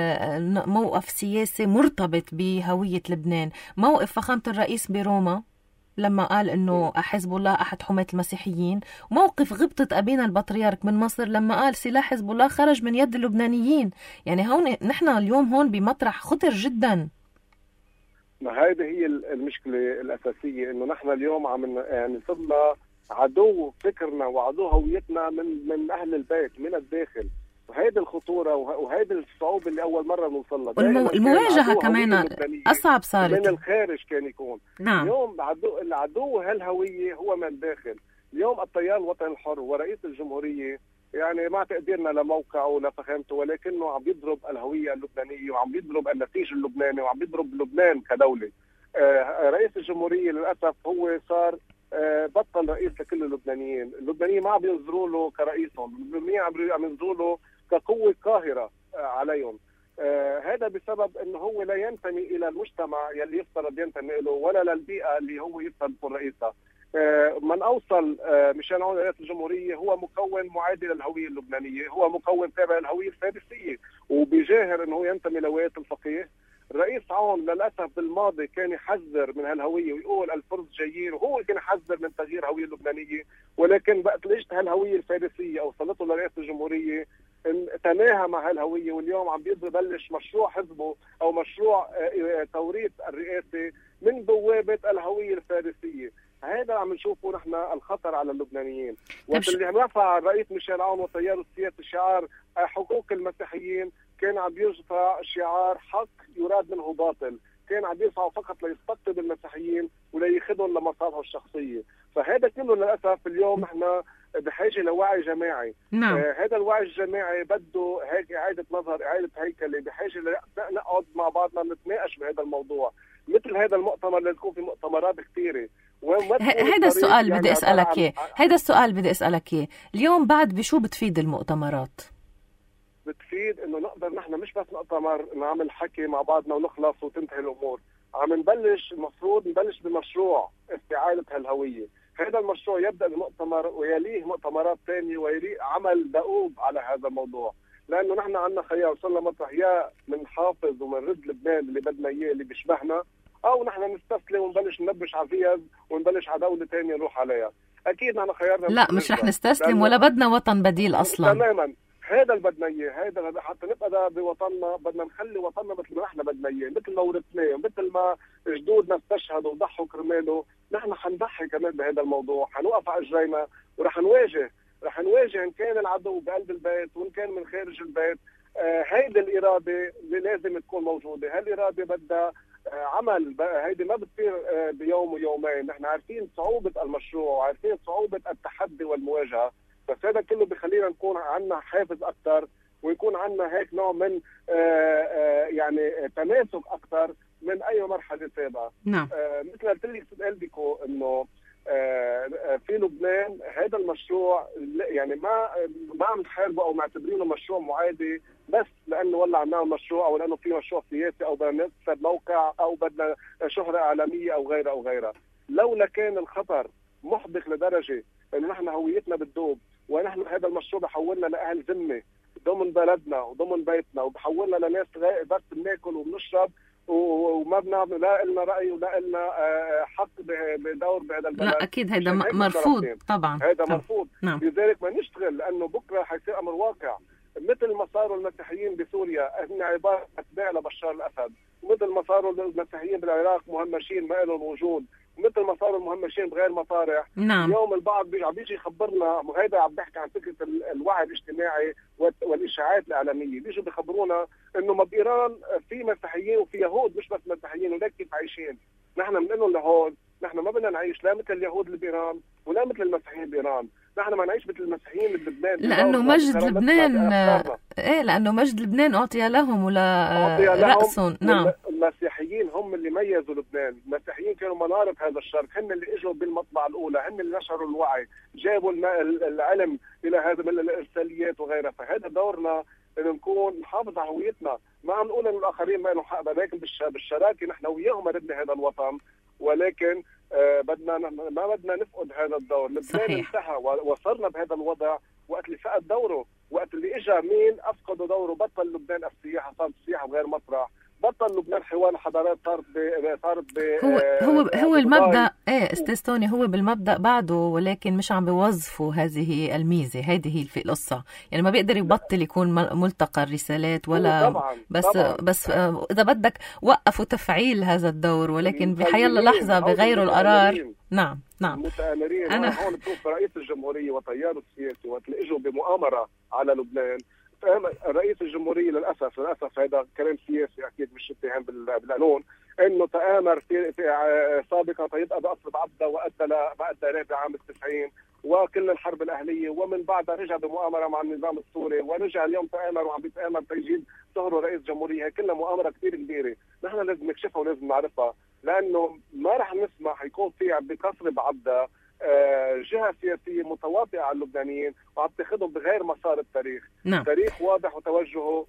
موقف سياسي مرتبط بهوية لبنان. موقف فخامة الرئيس بروما لما قال انه حزب الله احد حماة المسيحيين، وموقف غبطة ابينا البطريرك من مصر لما قال سلاح حزب الله خرج من يد اللبنانيين. يعني هون نحن اليوم هون بمطرح خطر جدا. ما هذه هي المشكلة الأساسية، انه نحن اليوم عم يعني صرنا عدو فكرنا وعدو هويتنا من من اهل البيت من الداخل. وهيدي الخطورة وهيدي الصعوبة اللي أول مرة نوصل لها. والمو... المواجهة كمان أصعب صارت. من الخارج كان يكون. نعم. اليوم العدو, العدو هالهوية هو من الداخل. اليوم التيار الوطني الحر ورئيس الجمهورية يعني مع تقديرنا لموقعه ولفخامته، ولكنه عم يضرب الهوية اللبنانية وعم يضرب النسيج اللبناني وعم يضرب لبنان كدولة. آه رئيس الجمهورية للأسف هو صار آه بطل رئيس لكل اللبنانيين. اللبنانيين ما عم ينظروا له كرئيسهم، اللبنانيين عم ينظروا له كقوة قاهرة عليهم. آه هذا بسبب انه هو لا ينتمي الى المجتمع يلي يفترض ينتمي له، ولا للبيئة اللي هو يفترض يكون رئيسها. آه من اوصل آه ميشيل عون رئيس الجمهورية هو مكون معادي للهوية اللبنانية، هو مكون تابع للهوية الفارسية، وبيجاهر انه هو ينتمي لولاية الفقيه. الرئيس عون للاسف بالماضي كان يحذر من هالهويه ويقول الفرس جايين، وهو كان يحذر من تغيير هويه لبنانيه، ولكن بقت ليش هالهويه الفارسيه اوصلته لرئاسه الجمهوريه تناهى مع هالهويه، واليوم عم بيبلش مشروع حزبه او مشروع توريث الرئاسه من بوابه الهويه الفارسيه. هذا عم نشوفه نحن الخطر على اللبنانيين. وقت اللي عم يرفع الرئيس ميشيل عون وتياره السياسي شعار حقوق المسيحيين، كان عم يرفع شعار حق يراد منه باطل، كان عم يرفعه فقط ليستقطب المسيحيين ولياخذهم لمصالحه الشخصيه. فهذا كله للاسف اليوم نحن بحاجه لوعي جماعي. نعم. آه هذا الوعي الجماعي بده هيك اعاده نظر، اعاده هيكله، بحاجه نقعد مع بعضنا نتناقش بهذا الموضوع. مثل هذا المؤتمر اللي يكون في مؤتمرات كثيره، هذا السؤال يعني بدي أسألك إياه هذا السؤال بدي أسألك إياه اليوم بعد بشو بتفيد المؤتمرات؟ بتفيد إنه نقدر نحن مش بس مؤتمر نعمل حكي مع بعضنا ونخلص وتنتهي الأمور. عم نبلش المفروض نبلش بمشروع استعادة هالهوية. هذا المشروع يبدأ بمؤتمر ويليه مؤتمرات ثانية ويليه عمل دؤوب على هذا الموضوع. لأنه نحن عندنا خيار وصلنا مطرح يا منحافظ ومنرد لبنان اللي بدنا إياه اللي بيشبهنا، أو نحن نستسلم ونبلش ننبش على فيز ونبلش على دولة ثانية نروح عليها. أكيد نحن خيارنا لا مش رح نستسلم ولا بدنا وطن بديل أصلا. تماما هذا اللي بدنا إياه. هذا حتى نبقى بوطننا بدنا نخلي وطننا مثل ما نحن بدنا إياه، مثل ما ورثناه ومثل ما جدودنا استشهدوا وضحوا كرماله. نحن حنضحي كمان بهذا الموضوع، حنوقف على اجرينا ورح نواجه رح نواجه ان كان العدو بقلب البيت وان كان من خارج البيت. آه هيدي الاراده اللي لازم تكون موجوده. هالاراده بدها آه عمل. هيدي ما بتصير آه بيوم ويومين. نحن عارفين صعوبه المشروع وعارفين صعوبه التحدي والمواجهه، بس هذا كله بخلينا نكون عندنا حافز اكثر ويكون عندنا هيك نوع من آه آه يعني تماسك اكثر من اي مرحله سابقه. نعم. آه مثل قلت لك استاذ الديكو انه آه في لبنان هذا المشروع يعني ما ما عم نحاربه او معتبرينه مشروع معادي بس لانه والله عم نعمل مشروع او لانه في مشروع سياسي او بدنا نكسب موقع او بدنا شهره اعلاميه او غيرها او غيرها. لولا كان الخطر محبط لدرجه انه نحن هويتنا بتدوب ونحن هذا المشروع بحولنا لاهل ذمه ضمن بلدنا وضمن بيتنا وبحولنا لناس بس بناكل وبنشرب وما بنعمل لا لنا رأي ولا لنا حق بدور بهذا البلد. لا أكيد هذا مرفوض طبعا. هذا مرفوض. نعم. لذلك ما نشتغل لأنه بكرة حيصير أمر واقع. مثل ما صاروا المسيحيين بسوريا هن عبارة أتباع لبشار الأسد، مثل ما صاروا المسيحيين بالعراق مهمشين ما لهم وجود، مثل ما صاروا المهمشين بغير مطارح. نعم. اليوم البعض عم بيجي يخبرنا وهذا عم بحكي عن فكرة الوعي الاجتماعي والإشاعات الإعلامية. بيجوا بيخبرونا إنه ما بإيران في مسيحيين وفي يهود مش بس مسيحيين ولكن كيف عايشين. نحن بنقول لهم لهون نحن ما بدنا نعيش لا مثل اليهود اللي بإيران ولا مثل المسيحيين بإيران. نحن ما نعيش مثل المسيحيين اللي بلبنان لأنه مجد لبنان إيه لأنه مجد لبنان أعطي لهم ولا رأسهم. نعم. المسيحيين هم اللي ميزوا لبنان. المسيحيين كانوا منارة هذا الشرق، هم اللي اجوا بالمطبعة الأولى، هم اللي نشروا الوعي، جابوا العلم إلى هذا من الإرساليات وغيرها. فهذا دورنا إنه نكون نحافظ على هويتنا. ما عم نقول إنه الآخرين ما لهم حق، ولكن بالشراكة نحن وياهم ردنا هذا الوطن، ولكن آه بدنا ما بدنا نفقد هذا الدور. لبنان انتهى وصرنا بهذا الوضع وقت اللي فقد دوره، وقت اللي اجى مين افقدوا دوره. بطل لبنان السياحه، صارت السياحه بغير مطرح. بطل لبنان حوار حضارات، صارت ب صارت ب هو هو آه هو المبدا ايه استاذ توني هو بالمبدا بعده، ولكن مش عم بيوظفوا هذه الميزه. هذه هي في القصه يعني ما بيقدر يبطل يكون ملتقى الرسالات ولا طبعاً بس طبعاً. بس آه اذا بدك وقفوا تفعيل هذا الدور، ولكن بحيلا لحظه بغيروا القرار. نعم نعم. متآمرين. أنا هون بشوف رئيس الجمهوريه وتياره السياسي وقت اللي اجوا بمؤامره على لبنان. رئيس الجمهورية للأسف للأسف هذا كلام سياسي أكيد مش اتهام بالقانون، إنه تآمر في, في سابقا يبقى بقصر عبده وأدى وأدى بعام التسعين وكل الحرب الأهلية، ومن بعدها رجع بمؤامرة مع النظام السوري، ورجع اليوم تآمر وعم بيتآمر تيجيب ظهره رئيس جمهورية. كلها مؤامرة كثير كبيرة. نحن لازم نكشفها ولازم نعرفها، لأنه ما رح نسمح يكون في بقصر بعبده جهة سياسية متواطئة على اللبنانيين وعم تاخذهم بغير مسار التاريخ. نعم. تاريخ واضح وتوجهه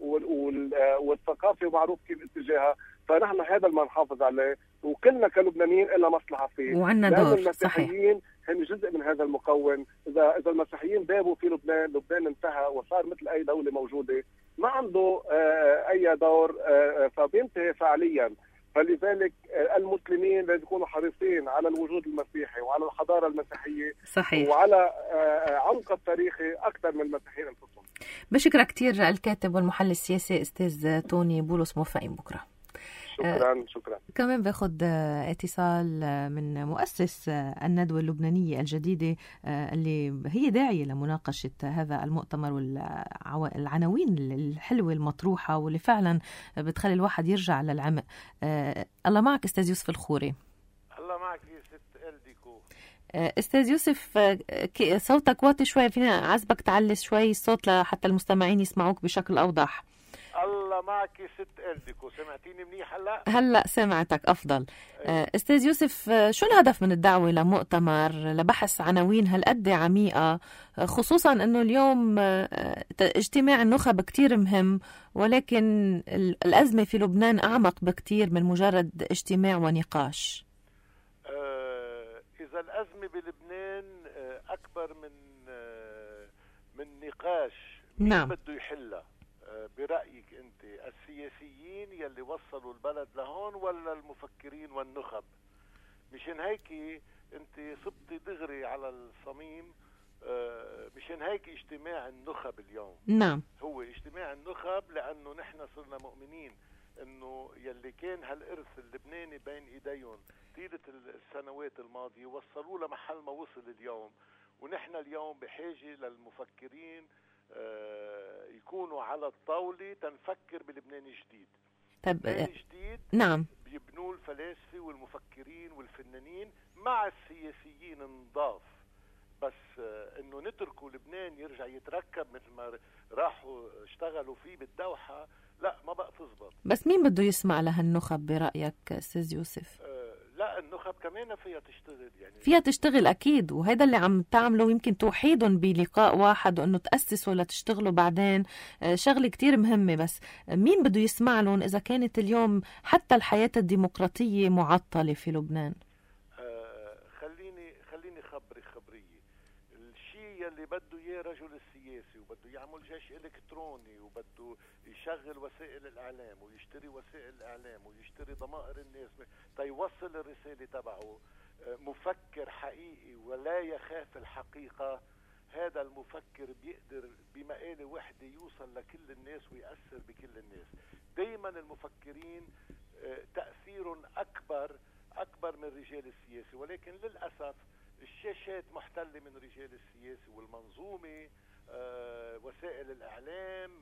والثقافة معروف كيف اتجاهها. فنحن هذا اللي نحافظ عليه وكلنا كلبنانيين إلا مصلحة فيه، وعندنا دور. المسيحيين هن جزء من هذا المكون. إذا إذا المسيحيين ذابوا في لبنان، لبنان انتهى وصار مثل أي دولة موجودة ما عنده أي دور فبينتهي فعليا. فلذلك المسلمين لازم يكونوا حريصين على الوجود المسيحي وعلى الحضارة المسيحية. صحيح. وعلى عمق التاريخي أكثر من المسيحيين أنفسهم. بشكرك كثير الكاتب والمحلل السياسي أستاذ توني بولس. موفقين بكرة. شكرا شكرا. كمان باخذ اتصال من مؤسس الندوة اللبنانية الجديدة اللي هي داعية لمناقشة هذا المؤتمر والعناوين الحلوة المطروحة واللي فعلا بتخلي الواحد يرجع للعمق. الله معك أستاذ يوسف الخوري. الله معك يا ست الديكو. أستاذ يوسف صوتك واطي شوي، فينا عزبك تعلي شوي الصوت حتى المستمعين يسمعوك بشكل أوضح. الله الله معك ست إلديكو. سمعتيني منيح هلا؟ هلا سمعتك افضل. استاذ يوسف، شو الهدف من الدعوه لمؤتمر لبحث عناوين هالقد عميقه، خصوصا انه اليوم اجتماع النخب كتير مهم، ولكن الازمه في لبنان اعمق بكتير من مجرد اجتماع ونقاش؟ آه اذا الازمه بلبنان اكبر من آه من نقاش، نعم، مين بده يحلها برأيك أنت؟ السياسيين يلي وصلوا البلد لهون ولا المفكرين والنخب؟ مشان هيك أنت صبتي دغري على الصميم. مشان هيك اجتماع النخب اليوم نعم هو اجتماع النخب، لأنه نحن صرنا مؤمنين أنه يلي كان هالإرث اللبناني بين إيديهم طيلة السنوات الماضية وصلوا لمحل ما وصل اليوم، ونحن اليوم بحاجة للمفكرين يكونوا على الطاولة تنفكر بلبنان جديد. طب لبنان جديد نعم بيبنوا الفلاسفة والمفكرين والفنانين مع السياسيين نضاف، بس انه نتركوا لبنان يرجع يتركب مثل ما راحوا اشتغلوا فيه بالدوحة، لا ما بقى تزبط. بس مين بده يسمع لهالنخب برأيك استاذ يوسف؟ آه لا، النخب كمان فيها تشتغل، يعني فيها تشتغل أكيد، وهذا اللي عم تعمله يمكن توحيدهم بلقاء واحد وأنه تأسسوا لتشتغلوا بعدين شغلة كتير مهمة. بس مين بده يسمع لهم إذا كانت اليوم حتى الحياة الديمقراطية معطلة في لبنان؟ آه خليني خليني خبري خبرية. الشيء اللي بده إياه رجل السياسي وبده يعمل جيش إلكتروني وبده يشغل وسائل الإعلام ويشتري وسائل الإعلام ويشتري ضمائر الناس تيوصل الرسالة تبعه، مفكر حقيقي ولا يخاف الحقيقة، هذا المفكر بيقدر بمقالة وحدة يوصل لكل الناس ويأثر بكل الناس. دايما المفكرين تأثير أكبر أكبر من رجال السياسة، ولكن للأسف الشاشات محتلة من رجال السياسة والمنظومة، آه، وسائل الإعلام،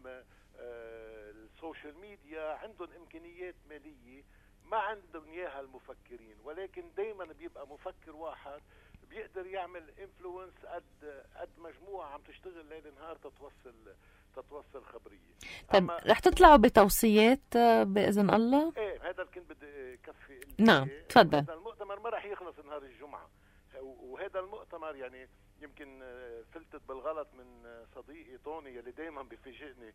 آه، السوشيال ميديا، عندهم إمكانيات مالية ما عندهم إياها المفكرين، ولكن دايما بيبقى مفكر واحد بيقدر يعمل انفلونس قد قد مجموعة عم تشتغل ليل نهار تتوصل تتوصل خبرية. طيب رح تطلعوا بتوصيات بإذن الله؟ ايه هذا اللي كنت بدي كفي. نعم تفضل. هذا المؤتمر ما رح يخلص نهار الجمعة، وهذا المؤتمر يعني يمكن فلتت بالغلط من صديقي طوني اللي دايما بيفاجئني.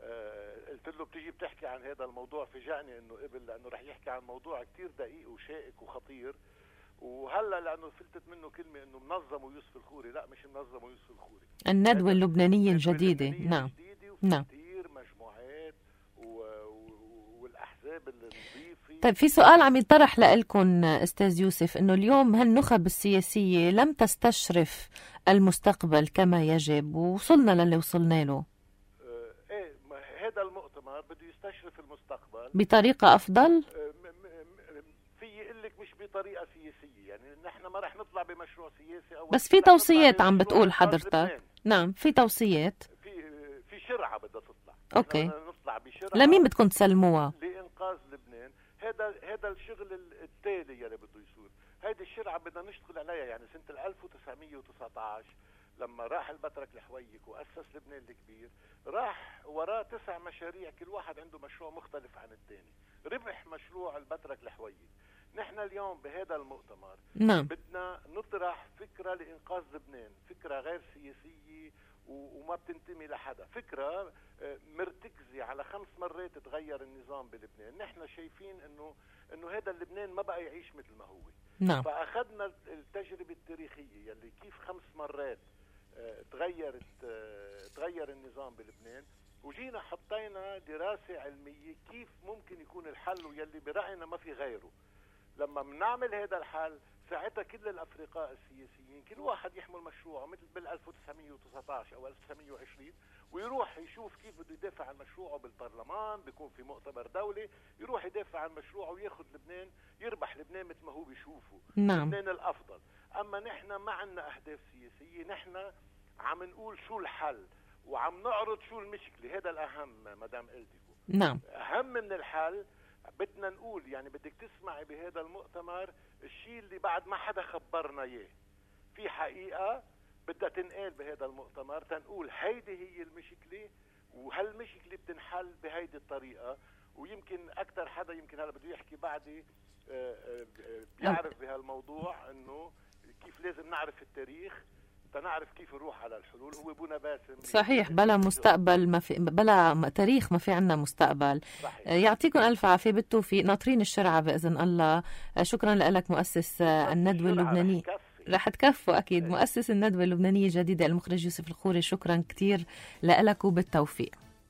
قلت له بتيجي بتحكي عن هذا الموضوع، فاجأني انه قبل لانه رح يحكي عن موضوع كتير دقيق وشائك وخطير، وهلا لانه فلتت منه كلمه انه منظم ويوسف الخوري. لا مش منظم ويوسف الخوري، الندوه اللبنانيه الجديده. نعم نعم كثير مجموعات و... والاحزاب النظيفه. طيب في سؤال عم يطرح لكم استاذ يوسف، انه اليوم هالنخب السياسيه لم تستشرف المستقبل كما يجب ووصلنا للي وصلنا له. آه ايه هذا المؤتمر بده يستشرف المستقبل بطريقه افضل. آه في يقول لك مش بطريقه سياسيه، يعني نحن ما رح نطلع بمشروع سياسي أو بس في توصيات عم بتقول حضرتك. نعم في توصيات، في في شرعه بدها تطلع. اوكي نطلع بشرعه لمين بدكم تسلموها؟ لانقاذ لبنان. هذا هذا الشغل التالي يلي بده يصير. هيدي الشرعه بدنا نشتغل عليها. يعني سنه ألف وتسعمية وتسعة عشر لما راح البطرك الحويك واسس لبنان الكبير، راح وراه تسع مشاريع كل واحد عنده مشروع مختلف عن الثاني. ربح مشروع البطرك الحويك. نحن اليوم بهذا المؤتمر نعم. بدنا نطرح فكرة لإنقاذ لبنان، فكرة غير سياسية وما بتنتمي لحدا، فكرة مرتكزة على خمس مرات تغير النظام بلبنان. نحن شايفين انه انه هذا اللبنان ما بقى يعيش مثل ما هو. نعم. فأخذنا التجربة التاريخية يلي كيف خمس مرات تغيرت تغير النظام بلبنان، وجينا حطينا دراسة علمية كيف ممكن يكون الحل، ويلي برأينا ما في غيره. لما بنعمل هذا الحل ساعتها كل الافرقاء السياسيين كل واحد يحمل مشروعه مثل بال ألف وتسعمية وتسعة عشر او ألف وتسعمية وعشرين، ويروح يشوف كيف بده يدافع عن مشروعه بالبرلمان، بيكون في مؤتمر دولي، يروح يدافع عن مشروعه وياخذ لبنان، يربح لبنان مثل ما هو بيشوفه. نعم. لبنان الافضل. اما نحن ما عندنا اهداف سياسيه، نحن عم نقول شو الحل وعم نعرض شو المشكله. هذا الاهم مدام إلديكو. نعم. اهم من الحل بدنا نقول، يعني بدك تسمعي بهذا المؤتمر الشيء اللي بعد ما حدا خبرنا اياه. في حقيقة بدها تنقال بهذا المؤتمر تنقول هيدي هي المشكلة وهالمشكله بتنحل بهيدي الطريقه. ويمكن اكثر حدا يمكن هلا بده يحكي بعدي بيعرف بهالموضوع انه كيف لازم نعرف التاريخ تنعرف كيف نروح على الحلول. هو بونا باسم. صحيح، بلا مستقبل ما في، بلا تاريخ ما في عنا مستقبل. صحيح. يعطيكم ألف عافية، بالتوفيق، ناطرين الشرعة بإذن الله. شكرا لك مؤسس الندوة اللبنانية. رح تكفوا أكيد. مؤسس الندوة اللبنانية الجديدة المخرج يوسف الخوري، شكرا كتير لك وبالتوفيق.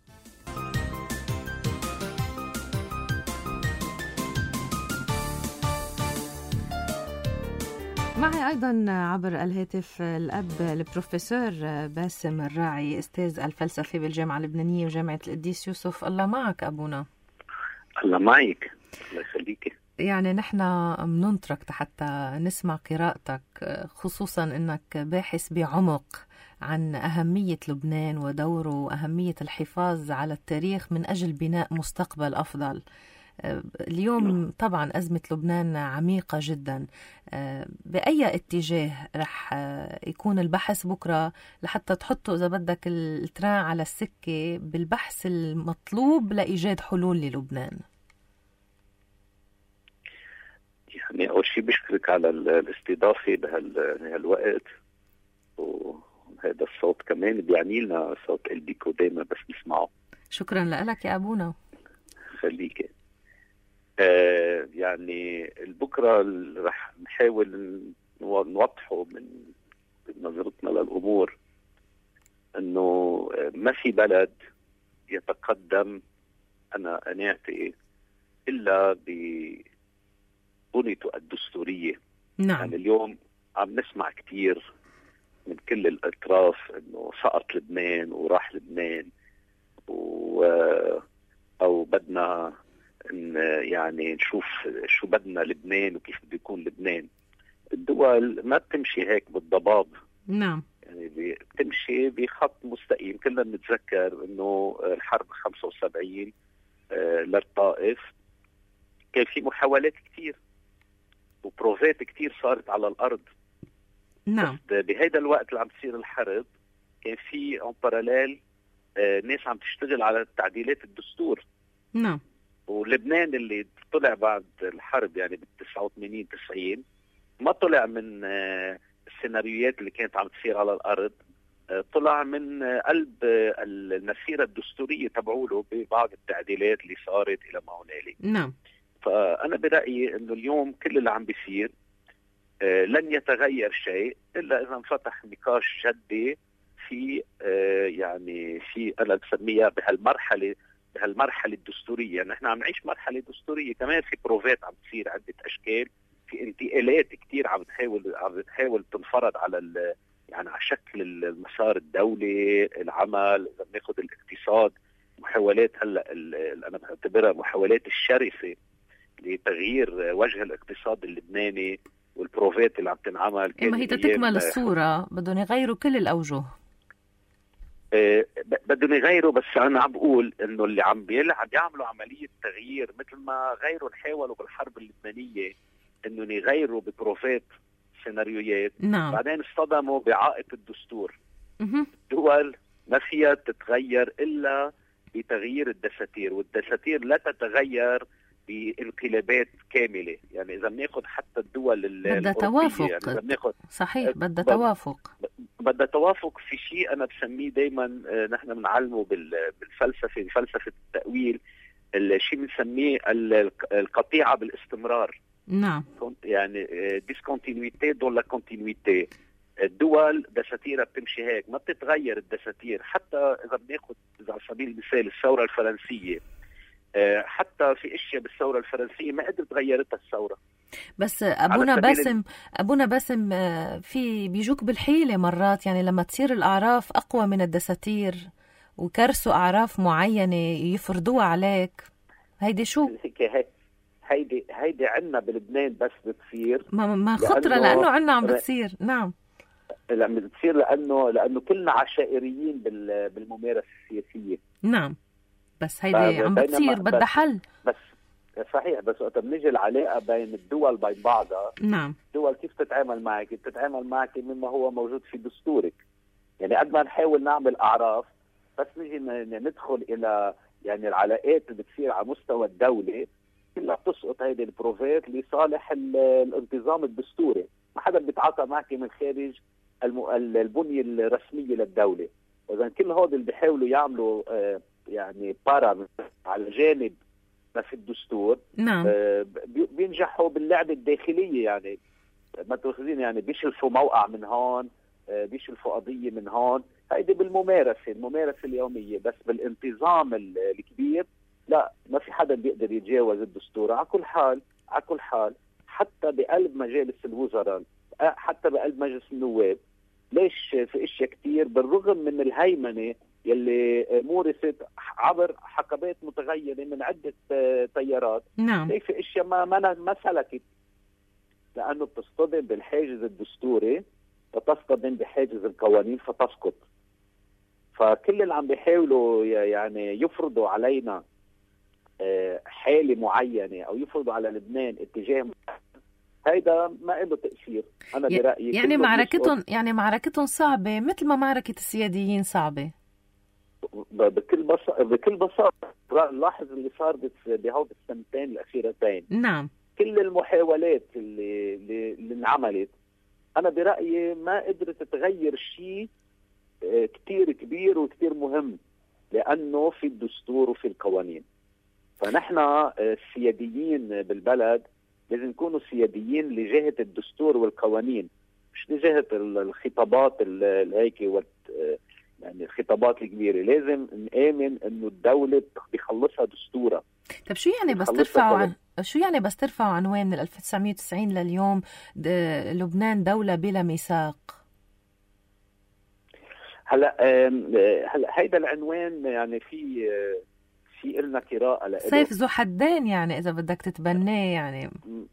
معي أيضا عبر الهاتف الأب البروفيسور باسم الراعي، أستاذ الفلسفة بالجامعة اللبنانية وجامعة القديس يوسف. الله معك أبونا. الله معك، الله يخليك. يعني نحن مننطرك حتى نسمع قراءتك، خصوصا أنك باحث بعمق عن أهمية لبنان ودوره وأهمية الحفاظ على التاريخ من أجل بناء مستقبل أفضل. اليوم طبعا أزمة لبنان عميقة جدا. بأي اتجاه رح يكون البحث بكرة لحتى تحطوا إذا بدك التران على السكة بالبحث المطلوب لإيجاد حلول للبنان؟ يعني أول شيء بشكرك على الاستضافة بهالوقت، وهذا الصوت كمان بيعني لنا صوت قلبيكو دايما بس نسمعه. شكرا لك يا أبونا. خليك. آه يعني البكرة رح نحاول نوضحه من نظرتنا للأمور أنه ما في بلد يتقدم أنا أناعتي إلا ببنيته الدستورية. نعم. يعني اليوم عم نسمع كتير من كل الأطراف أنه سقط لبنان وراح لبنان و أو بدنا يعني نشوف شو بدنا لبنان وكيف بده يكون لبنان. الدول ما بتمشي هيك بالضباب. نعم. يعني بتمشي بخط مستقيم. كلنا بنتذكر انه الحرب خمسة وسبعين للطائف كان في محاولات كتير وبروفات كتير صارت على الارض. نعم. بهيدا الوقت اللي عم تصير الحرب كان في اون باراليل ناس عم تشتغل على تعديلات الدستور. نعم. ولبنان اللي طلع بعد الحرب يعني بالتسعة وثمانين تسعين ما طلع من السيناريوهات اللي كانت عم تصير على الأرض، طلع من قلب المسيرة الدستورية تبعوله ببعض التعديلات اللي صارت إلى ما هنالك. نعم. فأنا برأيي أنه اليوم كل اللي عم بيصير لن يتغير شيء إلا إذا انفتح نقاش جدي في يعني في أنا بسميها بهالمرحلة بهالمرحله الدستوريه. يعني نحن عم نعيش مرحله دستوريه، كمان في بروفات عم تصير عده اشكال، في انتقالات كثير عم بتحاول عم بتحاول تنفرض على يعني على شكل المسار الدولي، العمل، اذا بناخذ الاقتصاد، محاولات هلا انا بعتبرها محاولات الشرسه لتغيير وجه الاقتصاد اللبناني، والبروفات اللي عم تنعمل. اما هي تكمل الصوره بدهم يغيروا كل الاوجه. أه بدهم يغيروا، بس انا عم بقول انه اللي عم بيلعب يعملوا عمليه تغيير مثل ما غيروا حاولوا بالحرب اللبنانيه انه يغيروا ببروفات سيناريوهات. نعم. بعدين اصطدموا بعائق الدستور. مه. الدول ما فيها تتغير الا بتغيير الدساتير، والدساتير لا تتغير بانقلابات كامله. يعني اذا بناخذ حتى الدول بدها توافق. يعني إذا بناخذ صحيح بدها توافق. بدها توافق في شيء انا بسميه دائما نحن بنعلمه بالفلسفه بفلسفه التاويل، الشيء بنسميه القطيعه بالاستمرار. نعم. يعني ديسكونتينيتي دون لا كونتينيتي. الدول دساتيرها بتمشي هيك، ما بتتغير الدساتير. حتى اذا بناخذ على سبيل المثال الثوره الفرنسيه، حتى في اشياء بالثوره الفرنسيه ما قدرت غيرتها الثوره. بس ابونا باسم ابونا باسم في بيجوك بالحيله مرات، يعني لما تصير الاعراف اقوى من الدساتير وكرسوا اعراف معينه يفرضوها عليك، هيدي شو هيك هيدي هيدي عندنا بلبنان بس بتصير ما, ما خطره لانه, لأنه عندنا عم بتصير. نعم. عم بتصير لانه لانه كلنا عشائريين بالممارسه السياسيه. نعم. بس هيدي عم بتصير بدها حل. بس صحيح، بس وقت بنيجي العلاقه بين الدول بين بعضها، نعم، الدول كيف تتعامل معك؟ بتتعامل معك مما هو موجود في دستورك. يعني قد ما نحاول نعمل اعراف بس نجي ندخل الى يعني العلاقات اللي بتصير على مستوى الدوله كلها بتسقط هيدي البروفات لصالح الانتظام الدستوري. ما حدا بيتعاطى معك من خارج البنيه الرسميه للدوله. اذا كل هذول اللي بيحاولوا يعملوا آه يعني بارا على جانب ما في الدستور نعم. آه بينجحوا باللعبه الداخليه، يعني ما تاخذين يعني بيشلفوا موقع من هون آه بيشلفوا قضيه من هون. هيدي بالممارسه الممارسه اليوميه، بس بالانتظام الكبير لا، ما في حدا بيقدر يتجاوز الدستور. على كل حال على كل حال حتى بقلب مجالس الوزراء، حتى بقلب مجلس النواب، ليش في اشياء كتير بالرغم من الهيمنه يلي مورست عبر حقبات متغيره من عده تيارات، نعم. ليش في اشياء ما ما, ما سلكت؟ لانه بتصطدم بالحاجز الدستوري وتصطدم بحاجز القوانين فتسقط. فكل اللي عم بيحاولوا يعني يفرضوا علينا حالة معينة أو يفرضوا على لبنان اتجاه معين، هيدا ما له تأثير. أنا برأيي يعني معركتهم يعني معركتهم صعبة مثل ما معركة السياديين صعبة بكل بساطة. بكل بساطة لاحظ اللي صار بهذه السنتين الأخيرتين. نعم. كل المحاولات اللي اللي انعملت أنا برأيي ما قدرت تغير شيء كتير كبير وكتير مهم، لأنه في الدستور وفي القوانين. فنحن السياديين بالبلد لازم نكونوا سياديين لجهة الدستور والقوانين، مش لجهة الخطابات الهيك يعني الخطابات الكبيرة. لازم نآمن انه الدولة بيخلصها دستورها. طب شو يعني بس ترفعوا عن... شو يعني بس ترفعوا عنوان من ألف وتسعمية وتسعين لليوم لبنان دولة بلا ميثاق؟ هلا هلا هيدا العنوان يعني في في إلنا قراءة له سيف ذو حدين، يعني إذا بدك تتبناه. يعني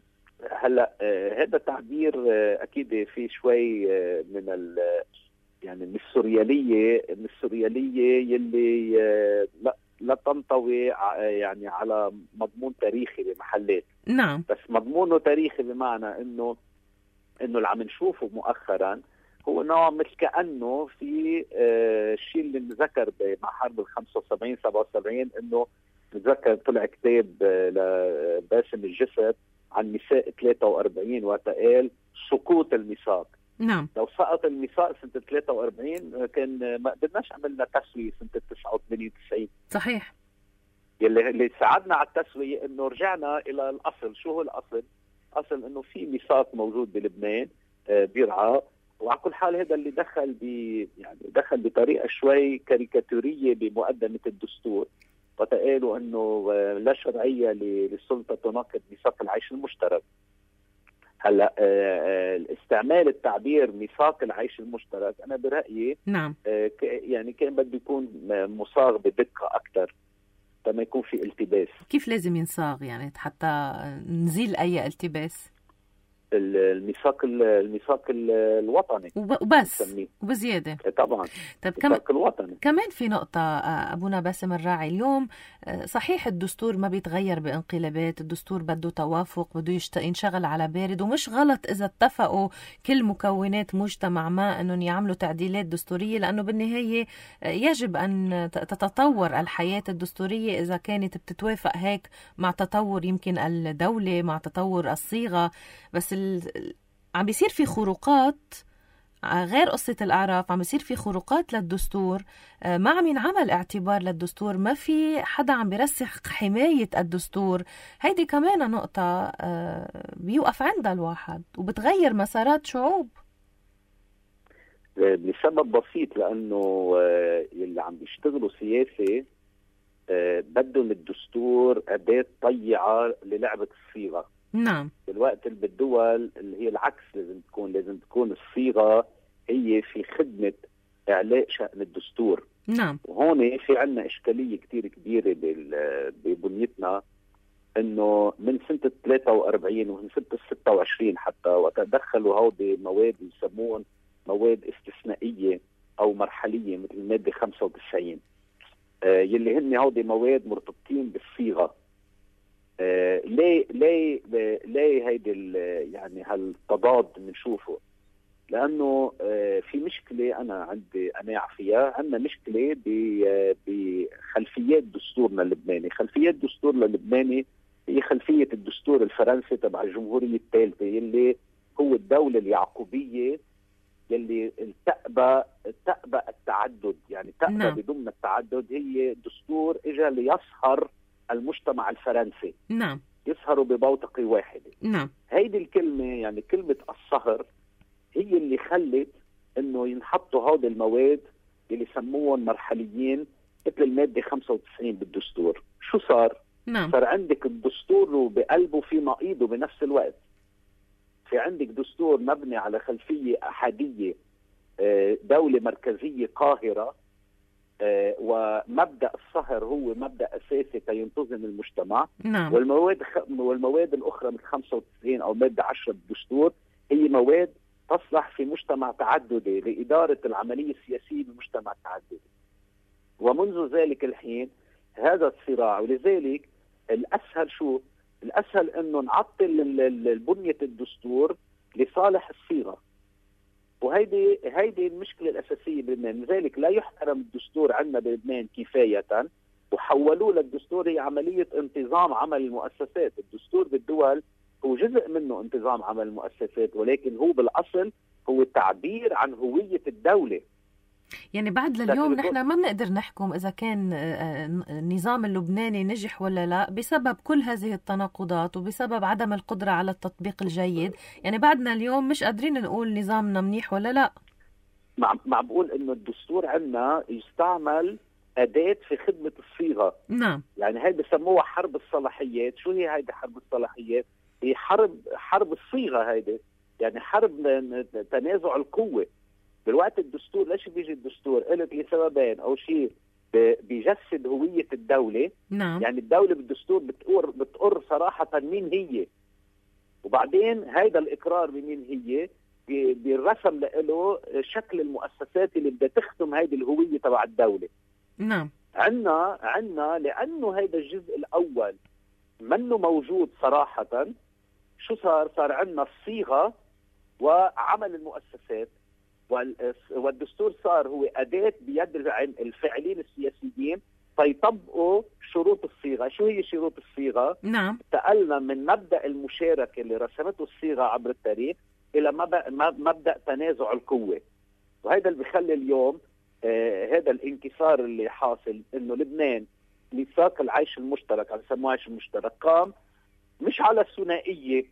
هلا هذا تعبير أكيد في شوي من ال يعني من السوريالية من السوريالية يلي لا لا تنطوي يعني على مضمون تاريخي بمحلات. نعم. بس مضمونه تاريخي بمعنى إنه إنه اللي عم نشوفه مؤخرا هو نوع مثل كأنه في الشيء اللي نذكر مع حرب ال خمسة وسبعين سبعة وسبعين، إنه نتذكر طلع كتاب لباسم الجسر عن ميثاق ثلاثة وأربعين وقال سقوط الميثاق. نعم. لو سقط الميثاق سنة ثلاثة وأربعين كان ما قدرناش عملنا تسوية سنة تسعة وثمانين وتسعين. صحيح. يلي اللي ساعدنا على التسوية إنه رجعنا إلى الأصل. شو هو الأصل؟ أصل إنه في ميثاق موجود بلبنان بيرعى. وعلى كل حال هذا اللي دخل ب يعني دخل بطريقه شوي كاريكاتوريه بمقدمه الدستور، وقالوا انه لا شرعيه للسلطه تناقض ميثاق العيش المشترك. هلا استعمال التعبير ميثاق العيش المشترك انا برايي نعم يعني كان بده يكون مصاغ بدقه اكثر لما يكون في التباس. كيف لازم ينصاغ يعني حتى نزيل اي التباس؟ الميثاق الميثاق الوطني وبس وبزياده طبعا. طيب كمان كمان في نقطه ابونا باسم الراعي، اليوم صحيح الدستور ما بيتغير بانقلابات، الدستور بده توافق، بده ينشغل على بارد، ومش غلط اذا اتفقوا كل مكونات مجتمع ما انهم يعملوا تعديلات دستوريه، لانه بالنهايه يجب ان تتطور الحياه الدستوريه اذا كانت بتتوافق هيك مع تطور يمكن الدوله، مع تطور الصيغه. بس عم بيصير في خروقات غير قصة الأعراف، عم بيصير في خروقات للدستور، ما عم ينعمل اعتبار للدستور، ما في حدا عم بيرسخ حماية الدستور. هيدي كمان نقطة بيوقف عندها الواحد وبتغير مسارات شعوب لسبب بسيط، لأنه اللي عم بيشتغلوا سياسي بدهم الدستور أداة طيعة للعبة الصيغة. نعم. بالوقت اللي بالدول اللي هي العكس لازم تكون لازم تكون الصيغة هي في خدمة إعلاء شأن الدستور. نعم. وهون في عنا إشكالية كتير كبيرة ببنيتنا، إنه من سنة ثلاثة وأربعين ومن سنة ستة وعشرين حتى وقت دخلوا هودي مواد يسمون مواد استثنائية أو مرحلية مثل المادة خمسة وتسعين آه يلي هن هودي مواد مرتبطين بالصيغة. آه ليه ليه ليه هيدي يعني هالتضاد بنشوفه؟ لانه في مشكله انا عندي قناعه فيها، عندنا مشكله بخلفيات دستورنا اللبناني. خلفيات دستورنا اللبناني هي خلفيه الدستور الفرنسي تبع الجمهوريه الثالثه، يلي هو الدوله اليعقوبيه يلي تأبى تأبى التعدد، يعني تأبى نعم. بضمن التعدد. هي دستور اجى ليصهر المجتمع الفرنسي، نعم، يسهروا ببوتقه واحده. نعم. هيدي الكلمه يعني كلمه الصهر هي اللي خلت انه ينحطوا هذه المواد اللي سموهم مرحليين مثل الماده خمسة وتسعين بالدستور. شو صار؟ نعم. صار عندك الدستور وبقلبه في نقيضه بنفس الوقت. في عندك دستور مبني على خلفيه احاديه، دوله مركزيه قاهره، ومبدا الصهر هو مبدا اساسي كينتظم المجتمع. نعم. والمواد والمواد الاخرى من خمسة وتسعين او ماده عشرة بالدستور هي مواد تصلح في مجتمع تعددي لإدارة العملية السياسية بمجتمع تعددي. ومنذ ذلك الحين هذا الصراع، ولذلك الأسهل شو؟ الأسهل أنه نعطل البنية الدستور لصالح الصيغة، وهيدي هيدي المشكلة الأساسية بلبنان. لذلك لا يحترم الدستور عندنا بلبنان كفاية، وحولوه للدستور هي عملية انتظام عمل المؤسسات. الدستور بالدول هو جزء منه انتظام عمل المؤسسات، ولكن هو بالأصل هو التعبير عن هوية الدولة. يعني بعد لليوم نحن ما بنقدر نحكم إذا كان النظام اللبناني نجح ولا لا بسبب كل هذه التناقضات وبسبب عدم القدرة على التطبيق الجيد. يعني بعدنا اليوم مش قادرين نقول نظامنا منيح ولا لا. مع بقول إنه الدستور عندنا يستعمل أداة في خدمة الصيغة. نعم. يعني هاي بسموها حرب الصلاحيات. شو هي هيدي حرب الصلاحيات؟ هي حرب حرب الصيغة. هيدي يعني حرب تنازع القوة. بالوقت الدستور ليش بيجي الدستور؟ قلت لسببين. أو شيء بيجسد هوية الدولة. نعم. يعني الدولة بالدستور بتقر بتقر صراحة مين هي، وبعدين هيدا الإقرار بمين هي بيرسم له شكل المؤسسات اللي بدها تخدم هيدي الهوية تبع الدولة. نعم. عنا عنا لأنه هيدا الجزء الأول منه موجود صراحة. شو صار؟ صار عنا الصيغة وعمل المؤسسات، والدستور صار هو أداة بيد الفاعلين السياسيين فيطبقوا شروط الصيغة. شو هي شروط الصيغة؟ نعم. انتقلنا من مبدأ المشاركة اللي رسمته الصيغة عبر التاريخ إلى مبدأ تنازع القوة. وهذا اللي بيخلي اليوم آه هذا الانكسار اللي حاصل، إنه لبنان ميثاق العيش المشترك، على سموه عيش المشترك، قام مش على الثنائية،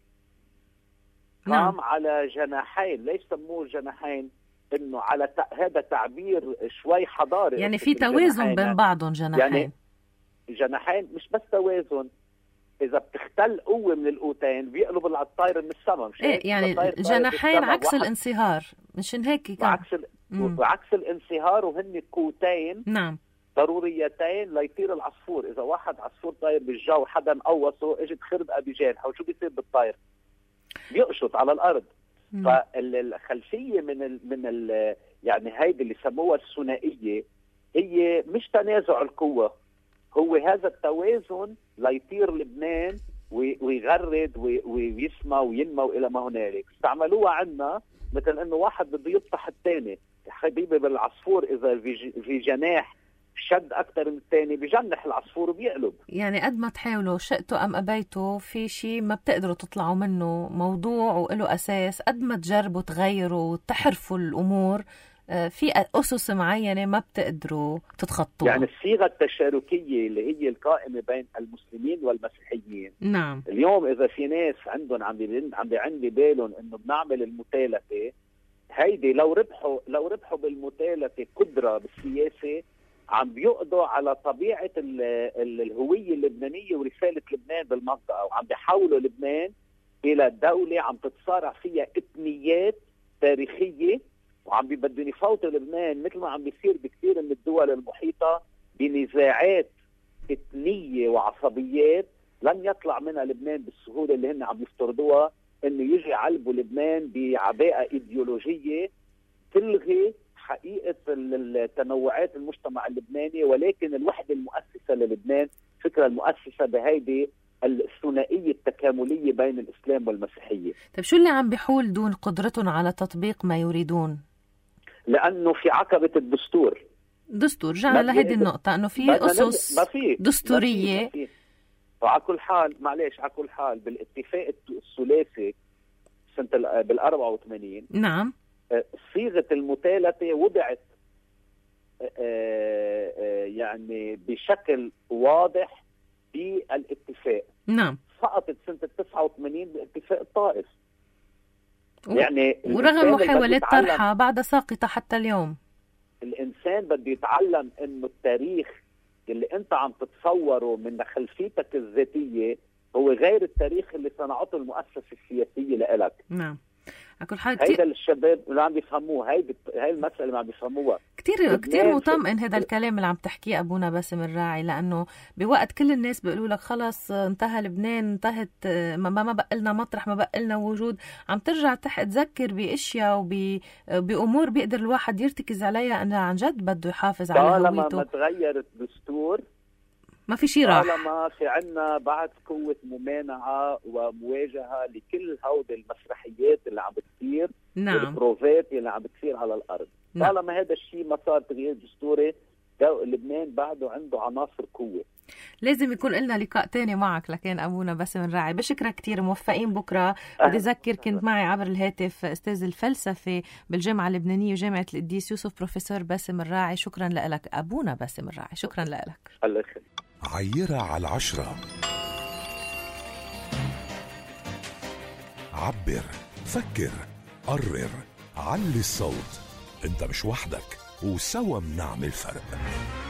قام نعم. على جناحين. ليش سموه جناحين؟ إنه على ت... هذا تعبير شوي حضاري. يعني في توازن بين بعضهم جناحين. يعني جناحين مش بس توازن، إذا بتختل قوة من القوتين بيقلب الطائر من السماء. مش إيه يعني جناحين عكس الانصهار. مشان هيك كان وعكس ال... وعكس الانصهار، وهن قوتين نعم ضروريتين ليطير العصفور. إذا واحد عصفور طاير بالجو حدا مقوصه اجت خربقة بجانحه، وشو بيصير بالطائر؟ بيقشط على الأرض. مم. فالخلفية من ال... من ال... يعني هيدي اللي سموها الثنائية هي مش تنازع القوة، هو هذا التوازن ليطير لبنان ويغرد ويسمى وينمى وإلى ما هنالك. استعملوها عنا مثل انه واحد بده يفتح الثاني. حبيبي بالعصفور اذا في جناح شد اكثر من الثاني بجنح العصفور وبيقلب. يعني قد ما تحاولوا شئتوا ام ابيتوا في شيء ما بتقدروا تطلعوا منه موضوع وله اساس. قد ما تجربوا تغيروا وتحرفوا الامور في أسس معينة ما بتقدروا تتخطوها. يعني الصيغة التشاركية اللي هي القائمة بين المسلمين والمسيحيين. نعم. اليوم إذا في ناس عندهم عم عم بيعندي بالهم إنه بنعمل المتالفة هيدي، لو ربحوا لو ربحوا بالمتالفة قدرة بالسياسة، عم بيقضوا على طبيعة ال ال الهوية اللبنانية ورسالة لبنان بالمنطقة، وعم بيحولوا لبنان إلى دولة عم تتصارع فيها إثنيات تاريخية، وعم بدهم يفوتوا لبنان مثل ما عم بيصير بكثير من الدول المحيطة بنزاعات إثنية وعصبيات لن يطلع منها لبنان بالسهولة اللي هن عم يفترضوها، إنه يجي علبوا لبنان بعباءة إيديولوجية تلغي حقيقة التنوعات المجتمع اللبناني، ولكن الوحدة المؤسسة للبنان، فكرة المؤسسة بهيدي الثنائية التكاملية بين الإسلام والمسيحية. طيب شو اللي عم بيحول دون قدرتهم على تطبيق ما يريدون؟ لأنه في عقبة الدستور. دستور رجعنا لهذه النقطة أنه في أسس دستورية. وعلى كل حال معلش على كل حال بالاتفاق الثلاثي سنة بالأربعة وثمانين نعم صيغة المثالثة وضعت يعني بشكل واضح بالاتفاق. نعم. سقطت سنة التسعة وثمانين باتفاق الطائف. يعني ورغم محاولات طرحها بعد ساقطة حتى اليوم. الإنسان بده يتعلم إنه التاريخ اللي أنت عم تتصوره من خلفيتك الذاتية هو غير التاريخ اللي صنعته المؤسسة السياسية لإلك. نعم. أكل حال هيدا الشباب اللي عم بيفهموها، هاي هاي المسألة اللي عم بيفهموها. كتير كتير مطمئن هذا الكلام اللي عم تحكيه أبونا باسم الراعي، لأنه بوقت كل الناس بيقولوا لك خلص انتهى لبنان، انتهت ما ما بقى لنا مطرح، ما بقى لنا وجود، عم ترجع تذكر بأشياء وبأمور بيقدر الواحد يرتكز عليها أنه عن جد بده يحافظ على هويته. طالما ما تغير الدستور ما في شيء راح. طالما في عنا بعد قوة ممانعة ومواجهة لكل هود المسرحيات اللي عم بتصير. نعم. والبروفات اللي عم بتصير على الأرض. نعم. طالما هذا الشيء ما صار تغيير دستوري، لبنان بعده عنده عناصر قوة. لازم يكون لنا لقاء تاني معك لكن أبونا باسم الراعي. بشكرك كتير، موفقين بكرة. بدي أذكر كنت معي عبر الهاتف أستاذ الفلسفة بالجامعة اللبنانية وجامعة القديس يوسف بروفيسور باسم الراعي. شكرا لك أبونا باسم الراعي، شكرا لك. الله يخليك. عيرة على العشرة. عبر، فكر، قرر، علي الصوت. انت مش وحدك، وسوا بنعمل فرق.